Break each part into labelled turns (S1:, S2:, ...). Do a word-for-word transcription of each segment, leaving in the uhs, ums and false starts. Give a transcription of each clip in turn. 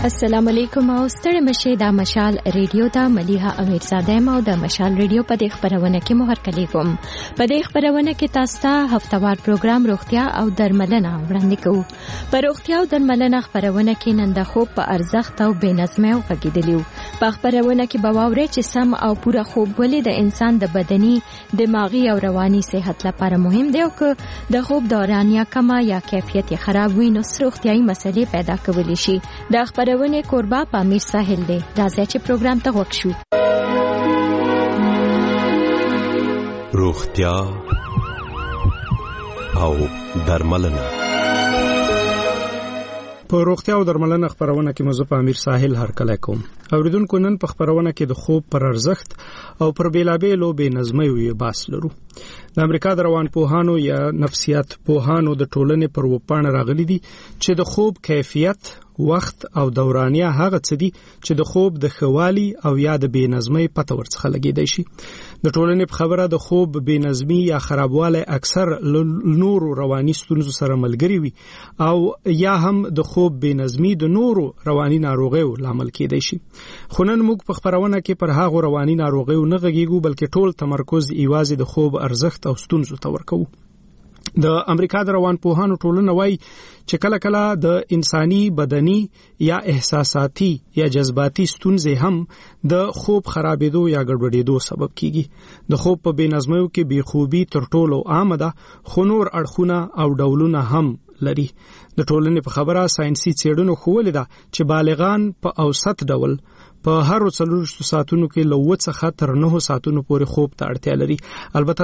S1: السلام علیکم او ستړي مشه د مشال ریډیو ته مليحه امیرزاده ما د مشال ریډیو په دې خبرونه کې مهر کلی کوم. په دې خبرونه کې تاسو ته هفتوار پروګرام روغتیا او درملنه وړاندې کوو. په روغتیا او درملنه خبرونه کې نن د خوب په ارزښت او بېنظمۍ او غږیدلیو. په خبرونه کې به واورئ چې سم او پوره خوب ولې د انسان د بدني، دماغي او رواني صحت لپاره مهم دی او که د خوب دوران یا کمه یا کیفیت خراب وي نو روغتیايي مسلې پیدا کولی شي. د خبرونه کوربه پامیر ساحل دی. راځي چې پروګرام ته وښیو.
S2: روغتیا او درملنه.
S3: په روغتیا او درملنه خبرونه کې مزه پامیر ساحل هر کله کوم. اوریدونکو نن په خبرونه کې د خوب پر ارزښت او پر بیلابېلو بې نظمۍ وی باس لرو. د امریکا د روانپوهانو یا نفسیات پوهانو د ټولنې پر وپاڼه راغلي دي چې د خوب کیفیت، وخت او دورانیه هغه څه دي چې د خوب د خوالي او یا د بې نظمۍ پته ورڅخه لګیدای شي. د ټولنې په خبره د خوب بې نظمي یا خرابواله اکثر نورو رواني ستونزو سره ملګری وي او یا هم د خوب بې نظمي د نورو رواني ناروغیو لامل کېدای شي. خو نن موږ په خبرونه کې پر هغه رواني ناروغیو نه غږیږو بلکې ټول تمرکز یوازې د خوب ارزښت او ستونزو ته ورکوو. د امریکا د روانپوهانو ټولنه وایي چې کله کله د انساني بدني یا احساساتي یا جذباتي ستونزې هم د خوب خرابېدو یا ګډوډېدو سبب کیږي. د خوب په بې نظمیو کې بې خوبي تر ټولو عامه ده، خو نور اړخونه او ډولونه هم لري. د ټولنې په خبره ساينسي څېړنو ښوولې ده چې بالغان په اوسط ډول په هر څلورشتو ساعتونو کې له اووه څخه تر نهو ساعتونو پورې خوب ته اړتیا لري. البته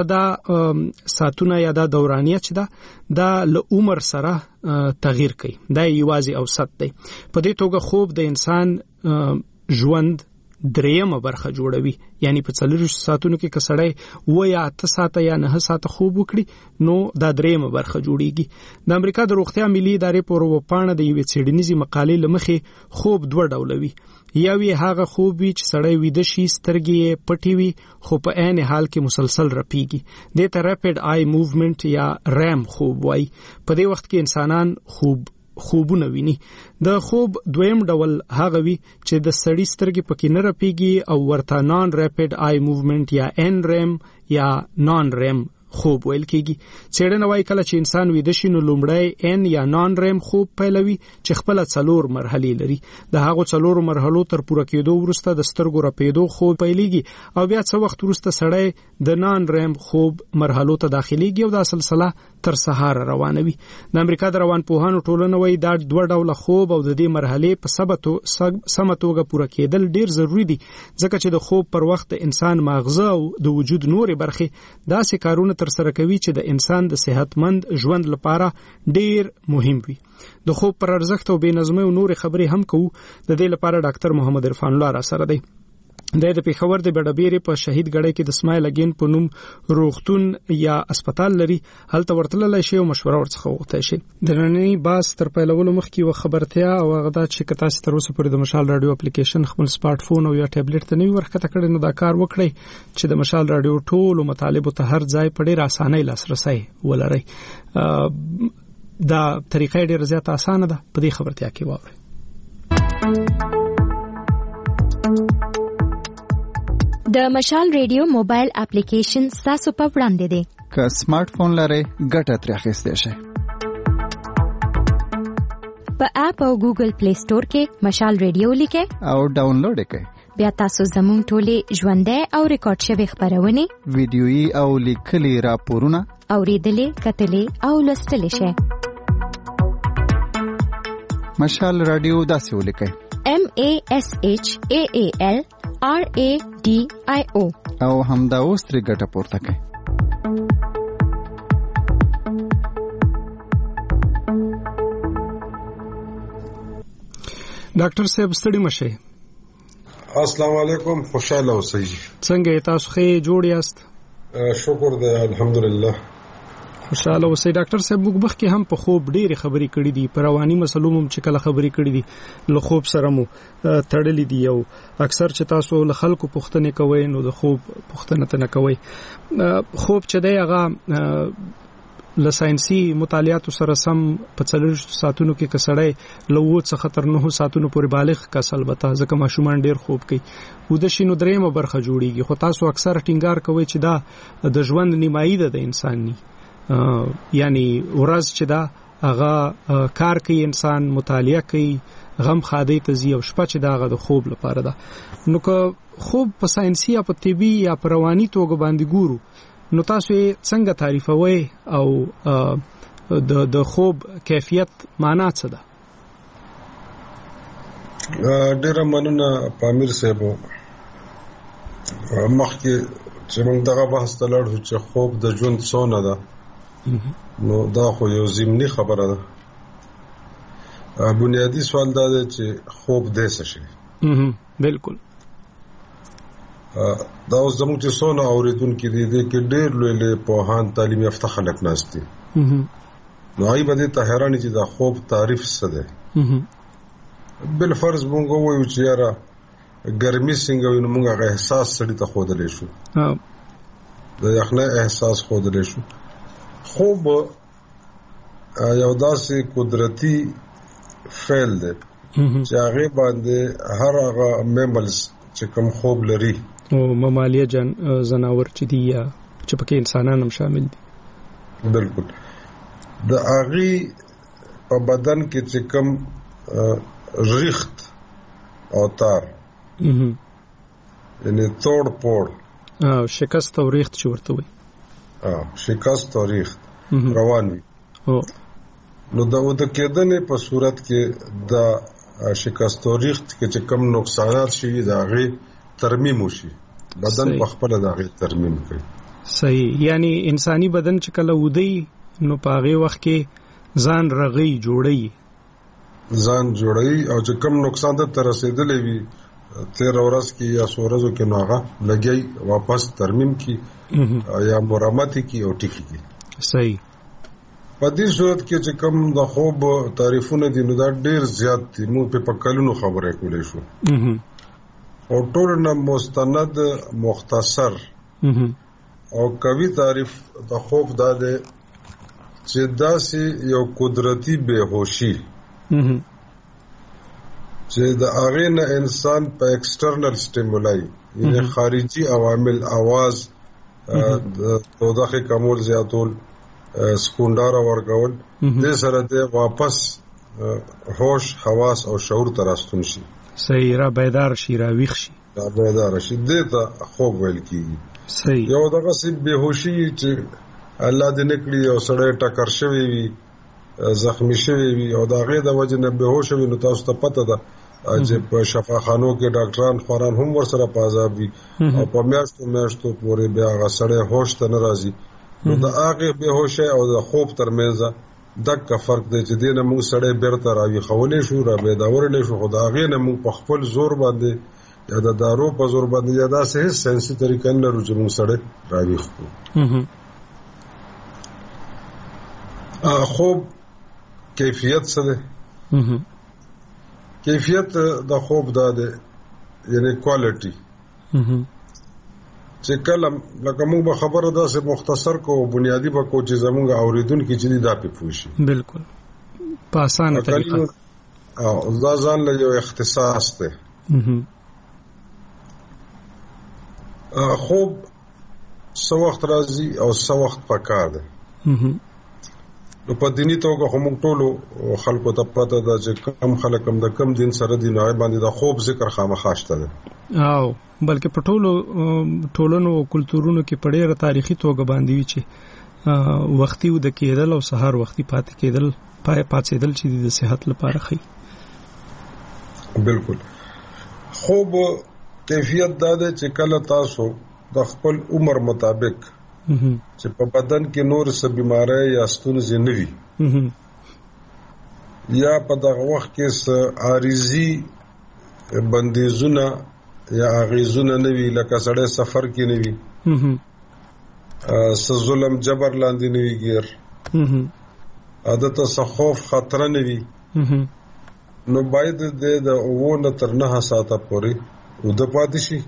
S3: دا ساعتونه یا دا دورانیه چې ده دا له عمر سره تغییر کوي. دا یوازې اوسط دی. په دې توګه خوب د انسان ژوند دریمه برخه جوړوي. یعنی په څلورشتو ساعتونو کې که سړی اووه یا اته ساعته یا نه ساعته خوب وکړي نو دا دریمه برخه جوړیږي. د امریکا د روغتیا ملي ادارې په وپاڼه د یوې څېړنیزې مقالې له مخې خوب دوه ډوله وي. یوې هغه خوب وي چې سړی ویده شي، سترګې یې پټې وي خو په عین حال کې مسلسل رپیږي. دې ته ریپډ آی موومنت یا ریم خوب وایي. په دې وخت کې انسانان خوب خوبونه ویني. د خوب دویم ډول هغه وي چې د سړی سترګې پکې نه رپیږي او ورته نان ریپډ آی موومنت یا ان ریم یا نان ریم خوب ویل کېږي. څېړنه وايي کله چې انسان ویده شي نو لومړی ان یا نان ریم خوب پیلوي چې خپل څلور مرحلې لري. د هغو څلورو مرحلو تر پوره کېدو وروسته د سترګو رپېدو خوب پیلېږي او بیا څه وخت وروسته سړی د نان ریم خوب مرحلو ته داخليږي او دا سلسله تر سهار روانوي. د امریکا د روانپوهانو ټولنه وايي دا دوه ډوله خوب او د دې مرحلې په سبتو سم توګه پوره کېدل ډیر ضروری دي ځکه چې د خوب پر وخت د انسان ماغزه او د وجود نورې برخې داسې کارونه تر سره کوي چې د انسان د صحتمند ژوند لپاره ډیر مهم وي. د خوب پر ارزښت او بې نظمۍ او نورې خبرې هم کوو. د دې لپاره ډاکټر محمد عرفان الله را سره دی. د پیښور د بډبېرې په شهید ګړی کې د اسماعیل اگین په نوم روغتون یا اسپیټال لري. هلته ورتللی شي او مشوره ورڅخه وغوښتلی شي. د ننني بحث تر پیلولو مخکې یوه خبرتیا او هغه دا چې که تاسې تر اوسه پورې د مشال راډیو اپلیکیشن خپل سمارټ فون او یا ټابلیټ ته نه وي ورښکته کړی نو دا کار وکړئ چې د مشال راډیو ټولو مطالبو ته هر ځای په ډېر اسانۍ لاسرسی ولرئ. دا طریقه ډېره زیاته اسانه ده. په دې خبرتیا کې واورئ.
S1: د مشال ریډیو موبایل اپلیکیشن تاسو په وړاندې دی.
S4: که سمارټ فون لرئ ګټه ترې اخیستی شئ.
S1: په اپ او ګوګل پلی سٹور کې مشال ریډیو لیکئ
S4: او ډاونلوډ یې کړئ.
S1: بیا تاسو زموږ ټولې ژوندۍ او ریکارډ شوې خبرونه،
S4: ویډیويي او لیکلي راپورونه
S1: اوریدلې، کتلې او لوستلې شئ.
S4: مشال رادیو داسې ولیکئ:
S1: M A S H A A L R A D I O
S4: او همدا اوس ترې ګټه پورته کړئ.
S3: ډاکټر صاحب ستړي مشئ.
S5: السلام علیکم، خوشاله اوسئ.
S3: څنګه تاسو ښه جوړ یاست؟
S5: شکر دی الحمدلله.
S3: خوشاله اوسئ. ډاکټر صاحب موږ مخکې هم په خوب ډېرې خبرې کړې دي، په رواني مسلو هم چې کله خبرې کړې دي له خوب سره مو تړلې دي او اکثر چې تاسو له خلکو پوښتنې کوئ نو د خوب پوښتنه ته نه کوئ. خوب چې دی هغه ل ساينسي مطالعاتو سره سم په څلورشت ساعتونو کې کسړی لوو څخه تر نه ساعتونو پورې بالغ کس البته ځکه ماشومان ډیر خوب کوي و د شینو درېمه برخه جوړیږي خو تاسو اکثر ټینګار کوي چې دا د ژوند نیمایي ده د انسان ني یعنی ورځ چې دا هغه کار کوي انسان مطالعه کوي غم خادي ته زی او شپه چې داغه د خوب لپاره ده نو که خوب په ساينسي یا په طبي یا په رواني توګه باندې ګورو نو تاسو څنګه تعریفوي او د د خوب کیفیت معنا څه ده
S5: ډیره مننه پامیر صاحب مخکې چې موږ دغه بحث ته لاړو چې خوب د ژوند څونه ده نو دا خو یو ضمني خبره ده بنیادی سوال دا دی چې خوب دې څه شي
S3: بالکل
S5: دا اوس زموږ چې څونه اوریدونکو دي دي کې ډېر لوی لوی پوهان تعلیم یافته خلک ناست دي نو هغه به ته حیران چې دا خوب تعریف څه ده بل فرض مونږ وایو چې یاره ګرمي څنګه وینو مونږ هغه احساس سړی ته خودلې شو د یخنه احساس خودلې شو خوب یو داسې قدرتی فعل دی چې هغه باندې هر هغه میملز چې کوم خوب لري
S3: او ممالیه جن زناور چې دی یا چې پکې انسانان هم شامل دي
S5: بالکل د هغه په بدن کې چې کوم ریخت او تار یعنی توڑ پوڑ
S3: او شکست او ریخت چې ورته وي
S5: اه شکست او ریخت روان وي
S3: او
S5: نو دا د کېدنې په صورت کې د شکست او ریخت کې چې کوم نقصانات شي دا غي ترمیم وشي بدن په خپل دا غي ترمیم کوي
S3: صحیح یعنی انساني بدن چې کله ودی نو په هغه وخت کې ځان رغي جوړي
S5: ځان جوړي او چې کوم نقصان ته رسیدلې وي تیر ورځ کې یا سورزو کې نوغه لګي واپس ترمیم کی یا مرامت کی او ټیکی کی
S3: صحیح
S5: په دې صورت کې چې کوم د خوب تعریفونه دي نو دا ډیر زیات دي مو په پکلونو خبرې کولې شو او ټول نه مستند مختصر او قوي تعریف د خوب دا ده چې داسې یو قدرتی بهوشي چې د هغه نه انسان په ایکسټرنل سټیمولای یعنی خارجي عوامل आवाज توضاخه کمول زیاتول سکوندار ورکول دې سره دې واپس هوش حواس او شعور تراستون شي
S3: صحیح را بیدار شي را ویښ شي
S5: را بیدار شي دې ته خوب ویل کیږي
S3: صحیح
S5: یو دغه سي بهوشي چې الله دې نکړي او سړی ټکر شوی وي زخمی شوی وي او دا غي د وجه نه بهوش وي نو تاسو ته پته ده چې په شفاخانو کې ډاکټران خوران هم ورسره په عذاب دي او په میاشتو میاشتو پورې بیا هغه سړی هوش ته ناراضي نو دا هغه بهوش او د خوب ترمنځ دغه فرق دی چې دینه موږ سړی بیرته راوي خولې شو را به دا ورلې شو خدای هغه نه موږ په خپل زور باندې یا د دارو په زور باندې یا دا سه سنسي طریقې نه روزي موږ سړی راوي خو خوب کیفیت څه ده کیفیت د خوب دا ده یعنی کوالټي چې کله لکه موږ به خبره داسې مختصر کو بنیادی به کو چې زموږ اوریدونکو چې دا په پوښي
S3: بالکل په اسانه طریقه
S5: او دا ځان له یو اختصاص ده خوب څو وخت راځي او څو وخت پکار ده نو په دیني توګه هم ټولو خلکو ته پته ده چې کم خلک هم د کم دین سره دی نه باندې د خوب ذکر خامخاشته ده
S3: او بلکې په ټولو ټولنو او کلتورونو کې په ډېر تاریخي توګه باندې وی چې وختي ود کېدل او سحر وختي پاتې کېدل پای پاتېدل چې د صحت لپاره ښه
S5: بالکل خوب کیفیت دا ده چې کله تاسو د خپل عمر مطابق چې په بدن کې نور څه بیماری یا ستونزې نه وي یا په دغه وخت کې څه عارضي بندیزونه یا اغیزونه نه وي لکه سړی سفر کې نه وي څه ظلم جبر لاندې نه وي ګیر عادت څه خوف خطر نه وي نو باید د اوو نه تر نه ساعته پورې ود پاتې شي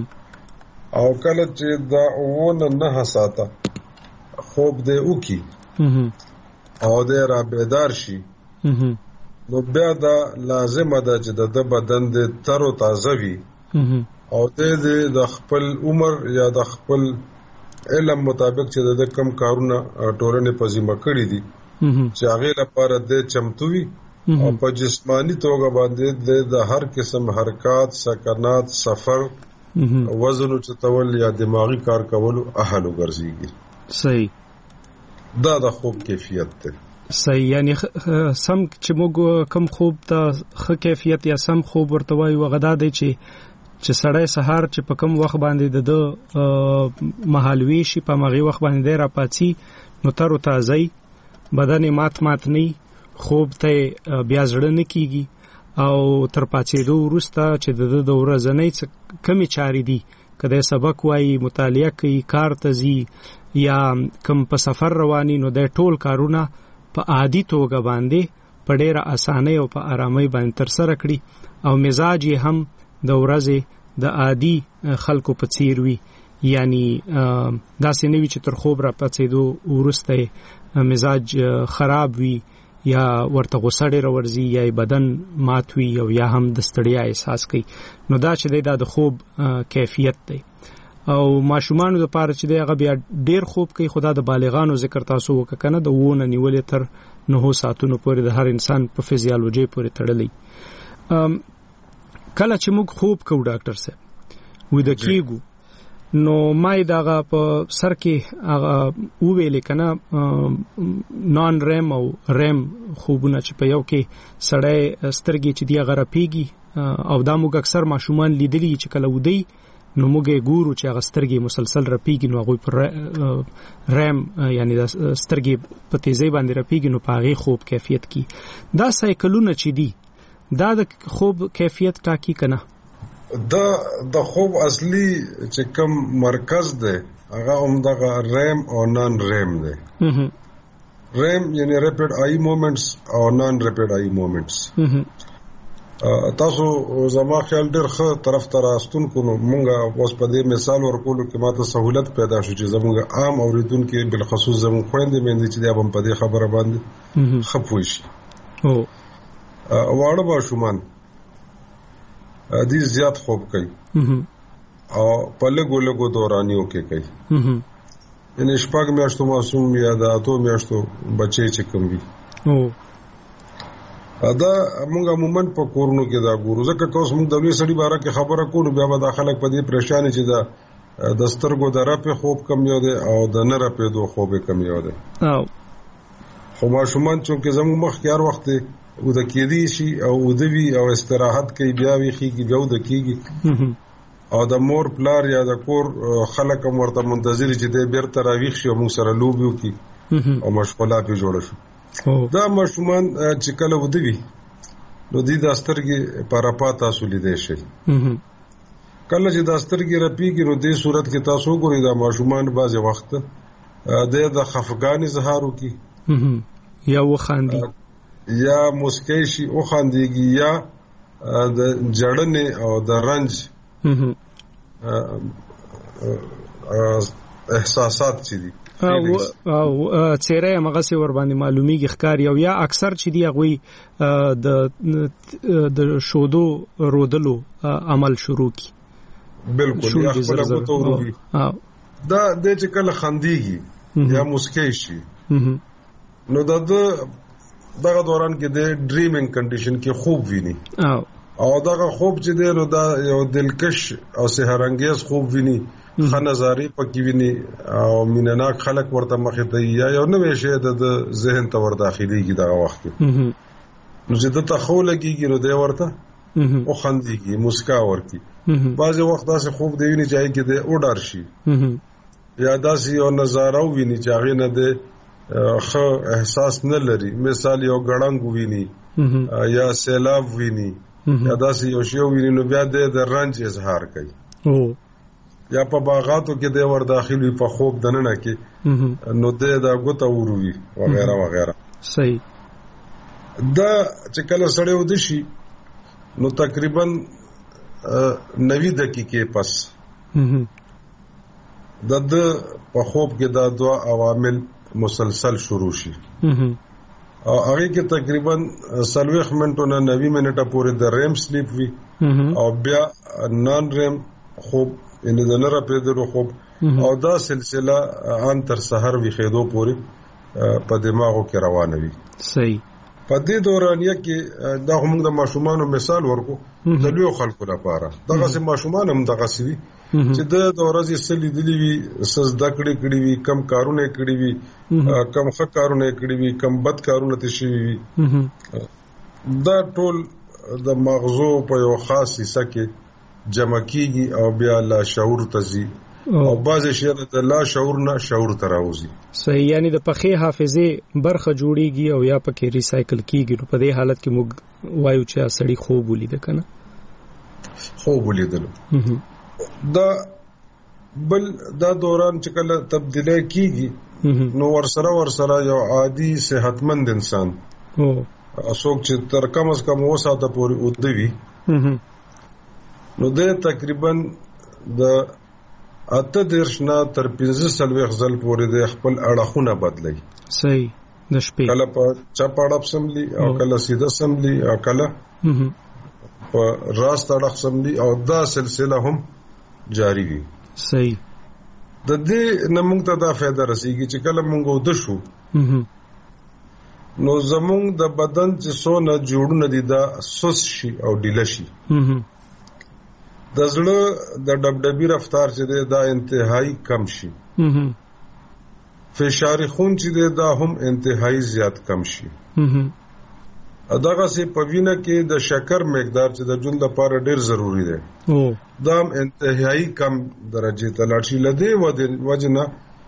S5: او کله چې دا اوونه نه ساته خوب دې وکي او د را بیدار شي نو بیا دا لازمه ده چې د بدن د تر او تازه وي او د خپل عمر یا د خپل علم مطابق چې د کم کارونه ټولنې په ذمہ کړی دي چې هغه لپاره د چمتوي او په جسمانی توګه باندې د هر قسم حرکات سکنات سفر وزن چتول یا دماغي کار کولو اهل وګرځيږي
S3: صحیح
S5: دا د خوب کیفیت ده
S3: صحیح یعنی سم چې موږ کم خوب ته ښه کیفیت یا سم خوب ورته وایو غدا دی چې چې سړی سهار چې په کم وخت باندې د مهالوي شي په مغي وخت باندې را پاتې نو تر تازه بدن مات مات نه خوب ته بیا زړه نه کیږي او تر پاتېدو وروسته چې د ورځنۍ کمی چاري دي کله سبق وایي مطالعه کوي کار ته ځي یا کم په سفر رواني نو د ټول کارونه په عادي توګه باندې په ډېره اسانۍ او په آرامۍ باندې تر سره کړي او مزاج یې هم د ورځې د عادي خلکو په څیر وي یعنی داسې نه وي چې تر خوب را پاتېدو وروسته مزاج خراب وي یا ورته غوسه ډېره ورځي یا بدن مات وي او یا هم د ستړیا احساس کوي نو دا چې دی د خوب کیفیت دی او ماشومانو لپاره چې دی هغه بیا ډېر خوب کوي خدا د بالغانو ذکر تاسو وکړه کنه د وونه نیولې تر نهو ساعتونو پورې د هر انسان په فزیالوژي پورې تړلې کله چې موږ خوب کوو ډاکټر صاحب و د کیګو نو مای داغه په سر کې هغه وویل کنه نان ریم او ریم خوبونه چې په یو کې سړی سترګې چې دی غره پیږي او دا موږ اکثر ماشومان لیدلی چې کله ودی نو موږ ګورو چې هغه سترګې مسلسل رپیږي نو هغه پر ریم یعنی د سترګې په تیزی باندې رپیږي نو په هغه خوب کیفیت کی دا سایکلونه چې دی دا د خوب کیفیت ټاکی کنه
S5: دا د خوب اصلي چې کوم مرکز دی هغه همدغه ریم او نان ریم دی ریم یعنی ریپیډ آی موومنټس او نان ریپیډ آی موومنټس تاسو زما خیال ډېر ښه طرف ته راستون کو نو مونږه اوس په دې مثال ورکولو کې ماته سہولت پیدا شو چې زموږ عام اوریدونکو بالخصوص زموږ خويندې مې چې دا هم په دې خبره باندې خپوي شي او واړه ماشومان دې زیات خوب کوي او په لګو لګو دورانیو کې کوي یعنی شپږ میاشتو معصوم یا د اتو میاشتو بچي چې کوم وي او دا موږ عموما په کورونو کې دا ګورو ځکه که اوس موږ د لوی سړي باره کې خبره کوو بیا به دا خلک په دې پریشان چې دا د سترګو د رپې خوب کم یو دی او د نه رپې دو خوب کم یو دی خو ماشومان چې زموږ مخ کې هر وخت او د کېدی شي او ودوي او استراحت کوي بیا وی خيږي بیا د کېږي او د مور پلار یا د کور خلک مرته منتظر چې د بیرته راويخ شي او موږ سره لوبیو کی او مشغوله په جوړ شو دا ماشومان چې کله ودوي نو د داسترګي پراپا تاسو لیدې شي کله چې داسترګي رپیږي نو د صورت کې تاسو ګورئ دا ماشومان بعض وخت د د خفقان اظهارو کی
S3: یا وخاندي
S5: یا مسکیشي او خاندېږي یا د جړنې او د رنج احساسات چې دي
S3: او چیرې مغه سي ور باندې معلومیږي ښکار یو یا اکثر چې دی هغه د د شودو رودلو عمل شروع کی
S5: بالکل یا خپل غوته وروي دا د چې کله خاندېږي یا مسکیشي نو د دغه دوران کې د ډریمینګ کنډیشن کې خوب ویني او دغه خوب چې دی نو دا یو دلکش او سحر انگیز خوب ویني خنزاري پکې ویني او مینناک خلک ورته مخې ته یا یو نوې شی د ذهن ته ور داخليږي دغه وخت نو چې د تخو لګيږي نو دی ورته او خنديږي مسکا ورتي بعض وخت داسې خوب دی ویني چې کې دی او ډار شي یا داسې یو نظاره ویني چې هغه نه دی خو احساس نه لري مثال یو غړنګ ویني یا سیلاب ویني یا داسې یو شی ویني نو بیا د رنج اظهار کوي او یا په باغاتو کې د ور داخلي په خوب دننه کې نو د دا غوته وروي وغیرہ وغیرہ
S3: صحیح
S5: دا چې کله سړی ود شي نو تقریبا نوي دقیقې پس د د په خوب کې دا دوا عوامل مسلسل شروع شي او هغه کې تقریبا سلويخ منټونه نوي منټه پورې د ریم سلیپ وی او بیا نان ریم خوب ان د نره پیدلو خوب او دا سلسله ان تر سحر وی خېدو پورې په دماغو کې روانه وي.
S3: صحیح.
S5: په دې دورانیه کې دا هم د ماشومانو مثال ورکو د لوی خلکو لپاره دغه سه ماشومان هم دغه سوي چې د ورځې سلی دلی وي سزدا کړي کړي وي کم کارونه کړي وي کم ښه کارونه کړي وي کم بد کارونه تشي وي دا ټول د مغزو په یو خاص حصہ کې جمع کیږي او بیا لا شعور تزي او بعضی شیان د لا شعور نه شعور ته راوځي.
S3: صحیح. یعنی د پخې حافظه برخه جوړیږي او یا پکې ریسایکل کیږي. نو په دې حالت کې موږ وایو چې سړی خوب ولید کنه
S5: خوب ولیدل. دا بل دا دوران چې کله تبدیلی کیږي نو ورسره ورسره یو عادي صحتمند انسان او څوک چې تر کم از کم اوه ساعته پورې ودوي نو د تقریبا د اته دیرش نه تر پنځه سلويخ ځل پورې د خپل اړخونه بدلی.
S3: صحیح. د شپې
S5: کله په چپ اړخ سملی او کله سیده سملی او کله په راست اړخ سملی او دا سلسله هم جاری وي.
S3: صحیح.
S5: د دې نمونږ ته دا فائدہ رسیږي چې کله مونږ ود شو نو زمونږ د بدن چې څونه جوړونه دي دا سوس شي او ډیله شي. د زړه د ډبډبي رفتار چې دی دا انتهایی کم شي. فشار خون چې دی دا هم انتهایی زیات کم شي. دغه سي په وینه کې د شکر مقدار چې د ژوند لپاره ډیر ضروری دی دا هم انتهایی کم درجه ته لاړ شي. لدې وجنه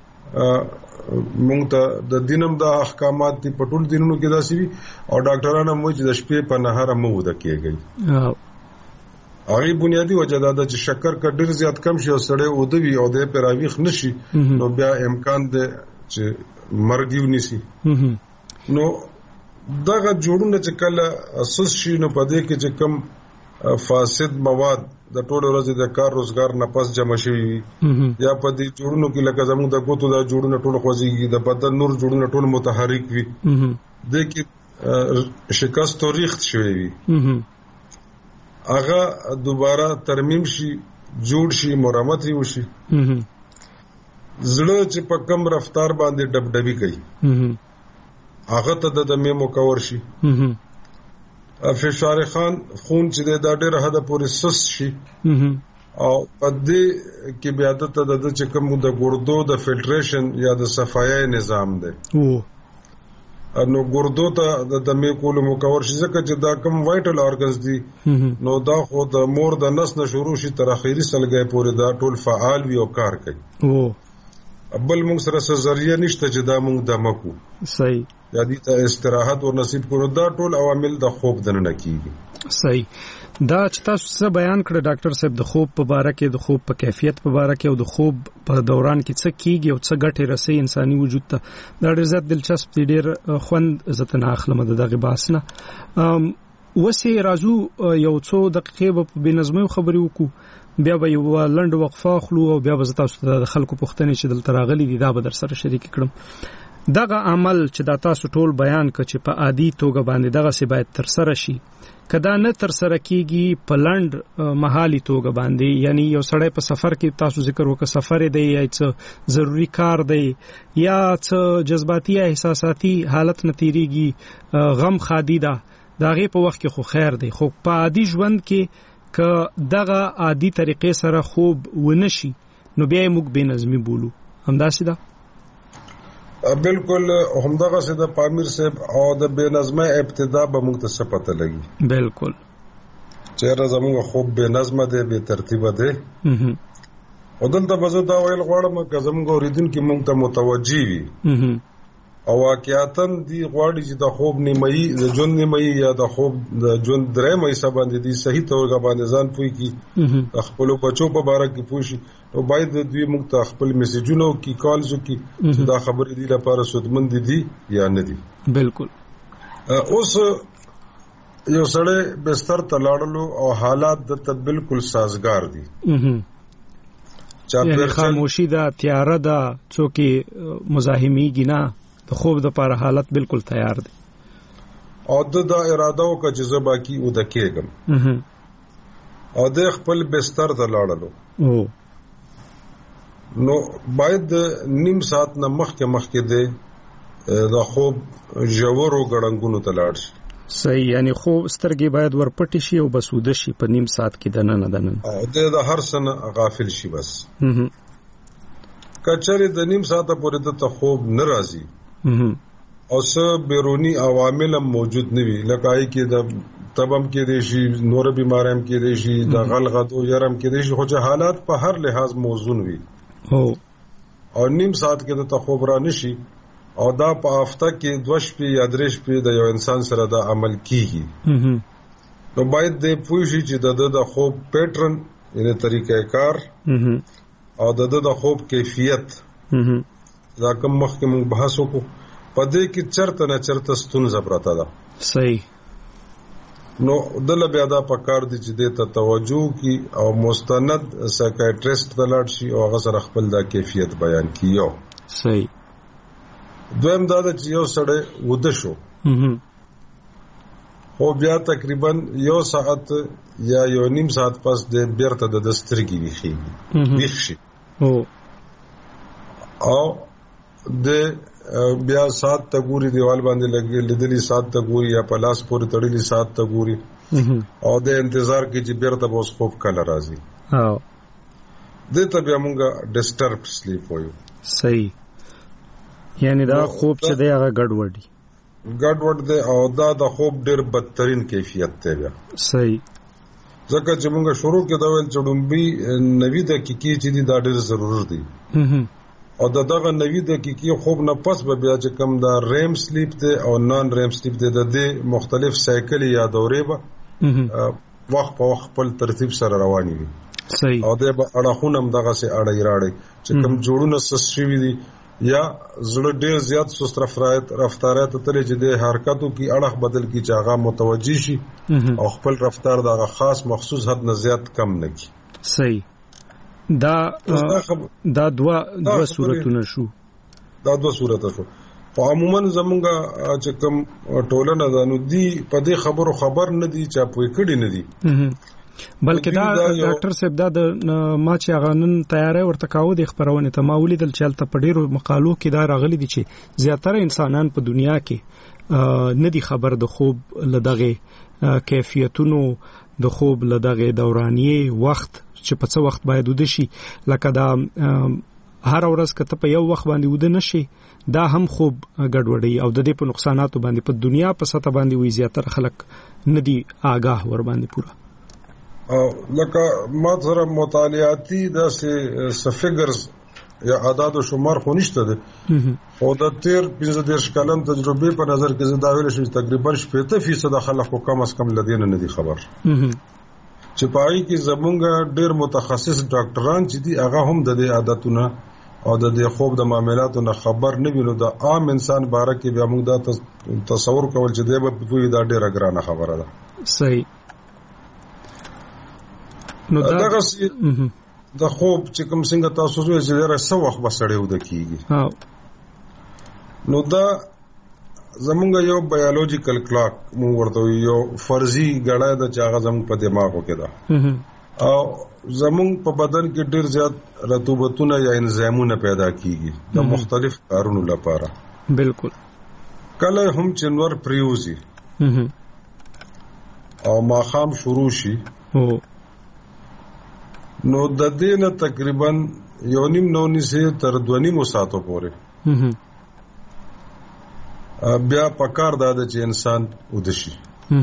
S5: مونږ ته د دینم د احکامات په ټول دینونو کې داسي وي او ډاکټرانو موږ چې د شپې په نهار مو ودا کېږي. هغه بنیادی وجه دا ده چې شکر کا ډیر زیات کم شي او سړی ودوي او د پراویخ نشي نو بیا امکان ده چې مرګ یې ونیسي. نو دغه جوړونه چې کله اساس شي نو پدې کې چې کم فاسد مواد د ټول ورځې د کار روزګار نه پس جمع شي یا پدې جوړونو کې لکه زموږ د ګوتو د جوړونه ټول خوځيږي د بدن نور جوړونه ټول متحرک وي د کې شکست او ریخت شوی وي هغه دوباره ترمیم شي جوړ شي مرمت وشي. زړه چې په کم رفتار باندې ډبډبي کوي هغه ته د دمه مکور شي. فشار خان خون چې د ډېر حد پورې سس شي او په دې کې بیا د چې کوم د ګردو د فلټریشن یا د صفایي نظام دی نو ګردو ته د دمه کولو مکور شي ځکه چې دا کوم وایټل اورګنز دي نو دا خو د مور د نس نه شروع شي تر اخیری سلګي پورې دا ټول فعال وي او کار کوي. بل موږ سره څه ذریعہ نشته چې دا موږ دمکو.
S3: صحیح.
S5: یا دې ته استراحت او نصیب کړو دا ټول عوامل د خوب دنه کیږي.
S3: صحیح. دا چې تاسو څه بیان کړ ډاکټر صاحب د خوب په اړه کې د خوب په کیفیت په اړه کې او د خوب په دوران کې څه کیږي او څه ګټه رسي انساني وجود ته دا ډېر زیات دلچسپ دي ډېر خوند زته نه اخلم دغه باسنه. وسی رازو یو څو دقیقې په بنظمي خبرې وکړو بیا به یو لنډ وقفه خلو او بیا به تاسو ته د خلکو پوښتنې چې دلته راغلي دي دا به در سره شریک کړم. دغه عمل چې دا تاسو ټول بیان کړ چې په عادي توګه باندې دغه سی باید تر سره شي کدا نه تر سره کیږي په لنډ محالي توګه باندې یعنی یو سړی په سفر کې تاسو ذکر وکړ سفر دی یا څه ضروری کار دی یا څه جذباتي احساساتي حالت نتیریږي غم خادي ده دغه په وخت کې خو خیر دی خو په عادي ژوند کې ک دغه عادي طریقې سره خوب ونشي نو بیا موږ به نظمی بولو همداسې ده.
S5: بالکل همدغه سید پامیر صاحب او د بے نظمه ابتدا به موږ ته څه پته لګي.
S3: بالکل
S5: چیرې زموږ خوب بے نظمه دی بے ترتیبه دی او دلته بزو دا ویل غواړم چې زموږ اوریدونکو موږ ته متوجي وي او واقعیتاً دی غواړي چې د خوب نیمایي د ژوند نیمایي یا د خوب د ژوند درې مې سبا باندې دي صحیح توګه باندې ځان پوي کی خپل بچو په باره کې پوښي او باید د دوی موږ ته خپل میسجونو کی کالز کی دا خبرې دي لپاره سودمند دي یا نه دي.
S3: بالکل.
S5: اوس یو سړی بستر ته لاړلو او حالات د ته بالکل سازگار دي
S3: یعنی خاموشي دا تیاره دا څوک مزاحميږي نه د خوب د لپاره حالت بالکل تیار دی
S5: او د دا اراده وکړه چې زه باقي او د کېږم او د خپل بستر ته لاړلو نو باید نیم ساعت نه مخکې مخکې دی د خوب ژورو ګړنګونو ته لاړ شي
S3: صحیح یعنی خوب سترګې باید ورپټې شي او بس وده شي په نیم ساعت کې دننه دننه
S5: او د هر څه نه غافل شي بس کچره د نیم ساعت پورې ته خوب نه راځي او څه بیرونی عوامل هم موجود نه وي لکه ای کې د تبم کې دي شي نور بیمارم کې دي شي د غلغدو يرم کې دي شي خو چې حالات په هر لحاظ موزون وي
S3: هو
S5: او نیم ساعت کې د خوب را نشي او دا په هفته کې دوش په یا درش په د یو انسان سره دا عمل کیږي نو باید د پوه شي چې د د خوب پیټرن یعنی طریقې کار او د د خوب کیفیت دا کوم مخکې موږ بحث وکړو پدې کې چرته نه چرته ستونزه پراته ده
S3: صحیح
S5: نو دله بیا دا پکار دي چې د ته توجه کی او مستند سایکیاټریست ته لاړ شي او هغه سره خپل دا کیفیت بیان کیو
S3: صحیح
S5: دویم دا چې یو سړی وده شو خو بیا تقریبا یو ساعت یا یو نیم ساعت پس د بیرته د دسترګي ویخي ویخشي او د بیا سات ته ګوري دیوال باندې لګي لیدلی سات ته ګوري یا پلاس پورې تړلې سات ته ګوري او د انتظار کې چې بیرته بوس خوب کله راځي
S3: او
S5: د ته بیا مونږه ډیسټرب سلیپ وایو
S3: صحیح یعنی دا خوب چې دی هغه ګډوډي
S5: ګډوډ دی او دا د خوب ډېر بدترین کیفیت دی بیا
S3: صحیح
S5: ځکه چې مونږ شروع کې دا ویل چې ډومبي نوي دقیقې چې دی دا ډېر ضروري دی او دا دغه نوي دقیقې خوب نه پس به بیا چې کوم دا ریم سلیپ دی او نان ریم سلیپ دی د دې مختلف سایکل یا دورې به وخت په وخت په ترتیب سره رواني وي
S3: صحیح
S5: او د اړخونه هم دغه سي اړې راړي چې کوم جوړونه سسوي دي یا زړه ډېر زیات سست رفتارات رفتارات تلې چې د حرکتو کې اړخ بدل کی چې هغه متوجي شي او خپل رفتار دغه خاص مخصوص حد نه زیات کم نه کی
S3: صحیح دا دا دوا دوا صورتونه شو
S5: دا دوا صورت شو په عموما زمونږه چې کوم ټولنه ده نو دی په دې خبرو خبر نه دي چې په کډی نه دي
S3: بلکې دا ډاکټر صاحب دا د ما چې غانن تیارې ورته کاوه د خبرونه ته ما ولیدل چې تل په ډیرو مقالو کې دا راغلي دي چې زیاتره انسانان په دنیا کې نه دي خبر د خوب لدغه کیفیتونو د خوب لدغه دورانیه وخت چې په څه وخت باید ود شي لکه دا هر ورځ کته په یو وخت باندې ود نشي دا هم خوب ګډوډي او د دې په نقصاناتو باندې په دنیا په سطح باندې وي زیاتره خلک ندي آگاه ور باندې پورا
S5: او لکه ما سره مطالعاتي داسې سفیګرز یا اعداد او شمار خو نشته ده او د تیر پنځه دیرش کلن تجربه په نظر کې زدا ویل شي تقریبا شپږ فیصد خلک کم از کم لدین نه دي خبر چې پای کې زمونږ ډېر متخصص ډاکټران چې دي هغه هم د دې عادتونو او د دې خوب د معاملاتو نه خبر نه ویني د عام انسان باره کې بیا موږ دا تصور کول چې دی به دوی دا ډېر ګرانه خبره ده
S3: صحیح نو دا
S5: د خوب چې کوم څنګه تاسو وایي چې ډېر څه وخت بسړې ود کیږي نو دا زمونږ یو بایولوژیکل کلاک موږ ورته یو فرضي غړای د چاغه زموږ په دماغو کې ده او زموږ په بدن کې ډېر زیات رطوبتونه یا انزایمونه پیدا کیږي د مختلف کارونو لپاره
S3: بالکل
S5: کله هم چنور پریوزي او ماخام شروع شي نو د دې نه تقریبا یو نیم نو نسه تر دوه نیم ساعتو پورې بیا پکار دا چې انسان ودشي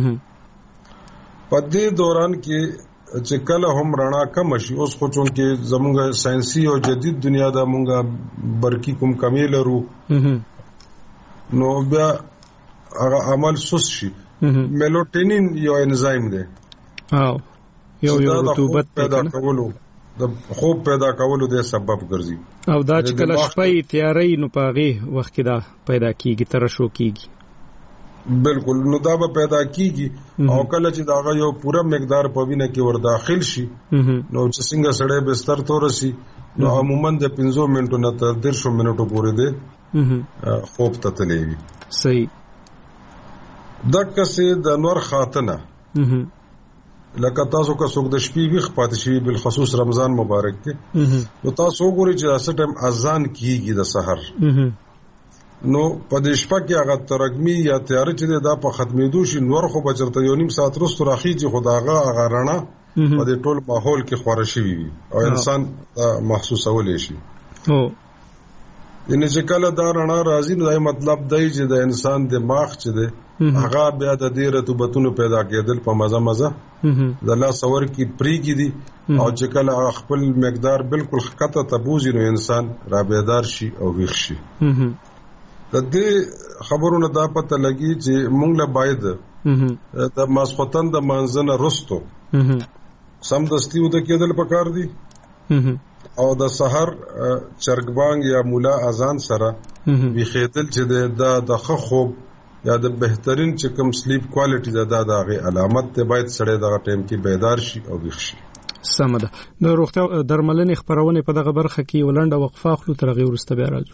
S5: په دې دوران کې چې کله هم رڼا کم شي اوس خو چون کې زموږ ساينسي او جدید دنیا دا مونږه برکی کوم کمی لرو نو بیا هغه عمل سوس شي میلوټینین یو انزایم دی
S3: او یو یو رطوبت
S5: پیدا کولو د خوب پیدا کولو د سبب ګرځي
S3: او دا چې کله شپې تیارې نو پاغي وخت کې دا پیدا کیږي ترشو کیږي
S5: بالکل نو دا به پیدا کیږي او کله چې دا یو پوره مقدار په وینه کې ور داخل شي نو چې څنګه سړی بستر تورسي نو عموما د پنځو منټو نه تر دېرشو منټو پورې دی خوب ته تللی وي.
S3: صحیح.
S5: دغه څه د نور خاتنه لکه تاسو که څوک د شپې ویښ پاتې شي بالخصوص رمضان مبارک کې نو تاسو وګورئ چې اسه ټیم اذان کیږي د سحر نو په دې شپه کې هغه ترګمی یا تیار چې دا په ختمېدو شي نور خو بچرته یو نیم ساعت وروسته راخیږي خداغه هغه رڼا په دې ټول ماحول کې خورا شي وي او انسان محسوسول شي.
S3: او
S5: ینه چې کله دا رڼا راځي نو دا مطلب دی چې د انسان دماغ چې دی هغه بیا د دې رطوبتونو پیدا کېدل په مزه مزه د الله سور کې پریږي دي او چې کله خپل مقدار بالکل خطه تبوزي نو انسان را بیدار شي او ویښ شي. د دې خبرونه دا پته لګي چې مونږ له باید د ماسختن د منځنه رستو سم دستیو د کېدل پکار دي او د سحر چرګبانګ یا مولا اذان سره وی خېدل چې د د خوب یا د بهترین چې کوم سلیپ کوالټي ده دا دغه علامت ته باید سړی دغه ټیم کې بیدار شي او ویښ شي.
S3: سمه ده. د روغتیا درملنې خبرونه په دغه برخه کې ولنډه وقفه اخلو تر هغه وروسته بیا راځو.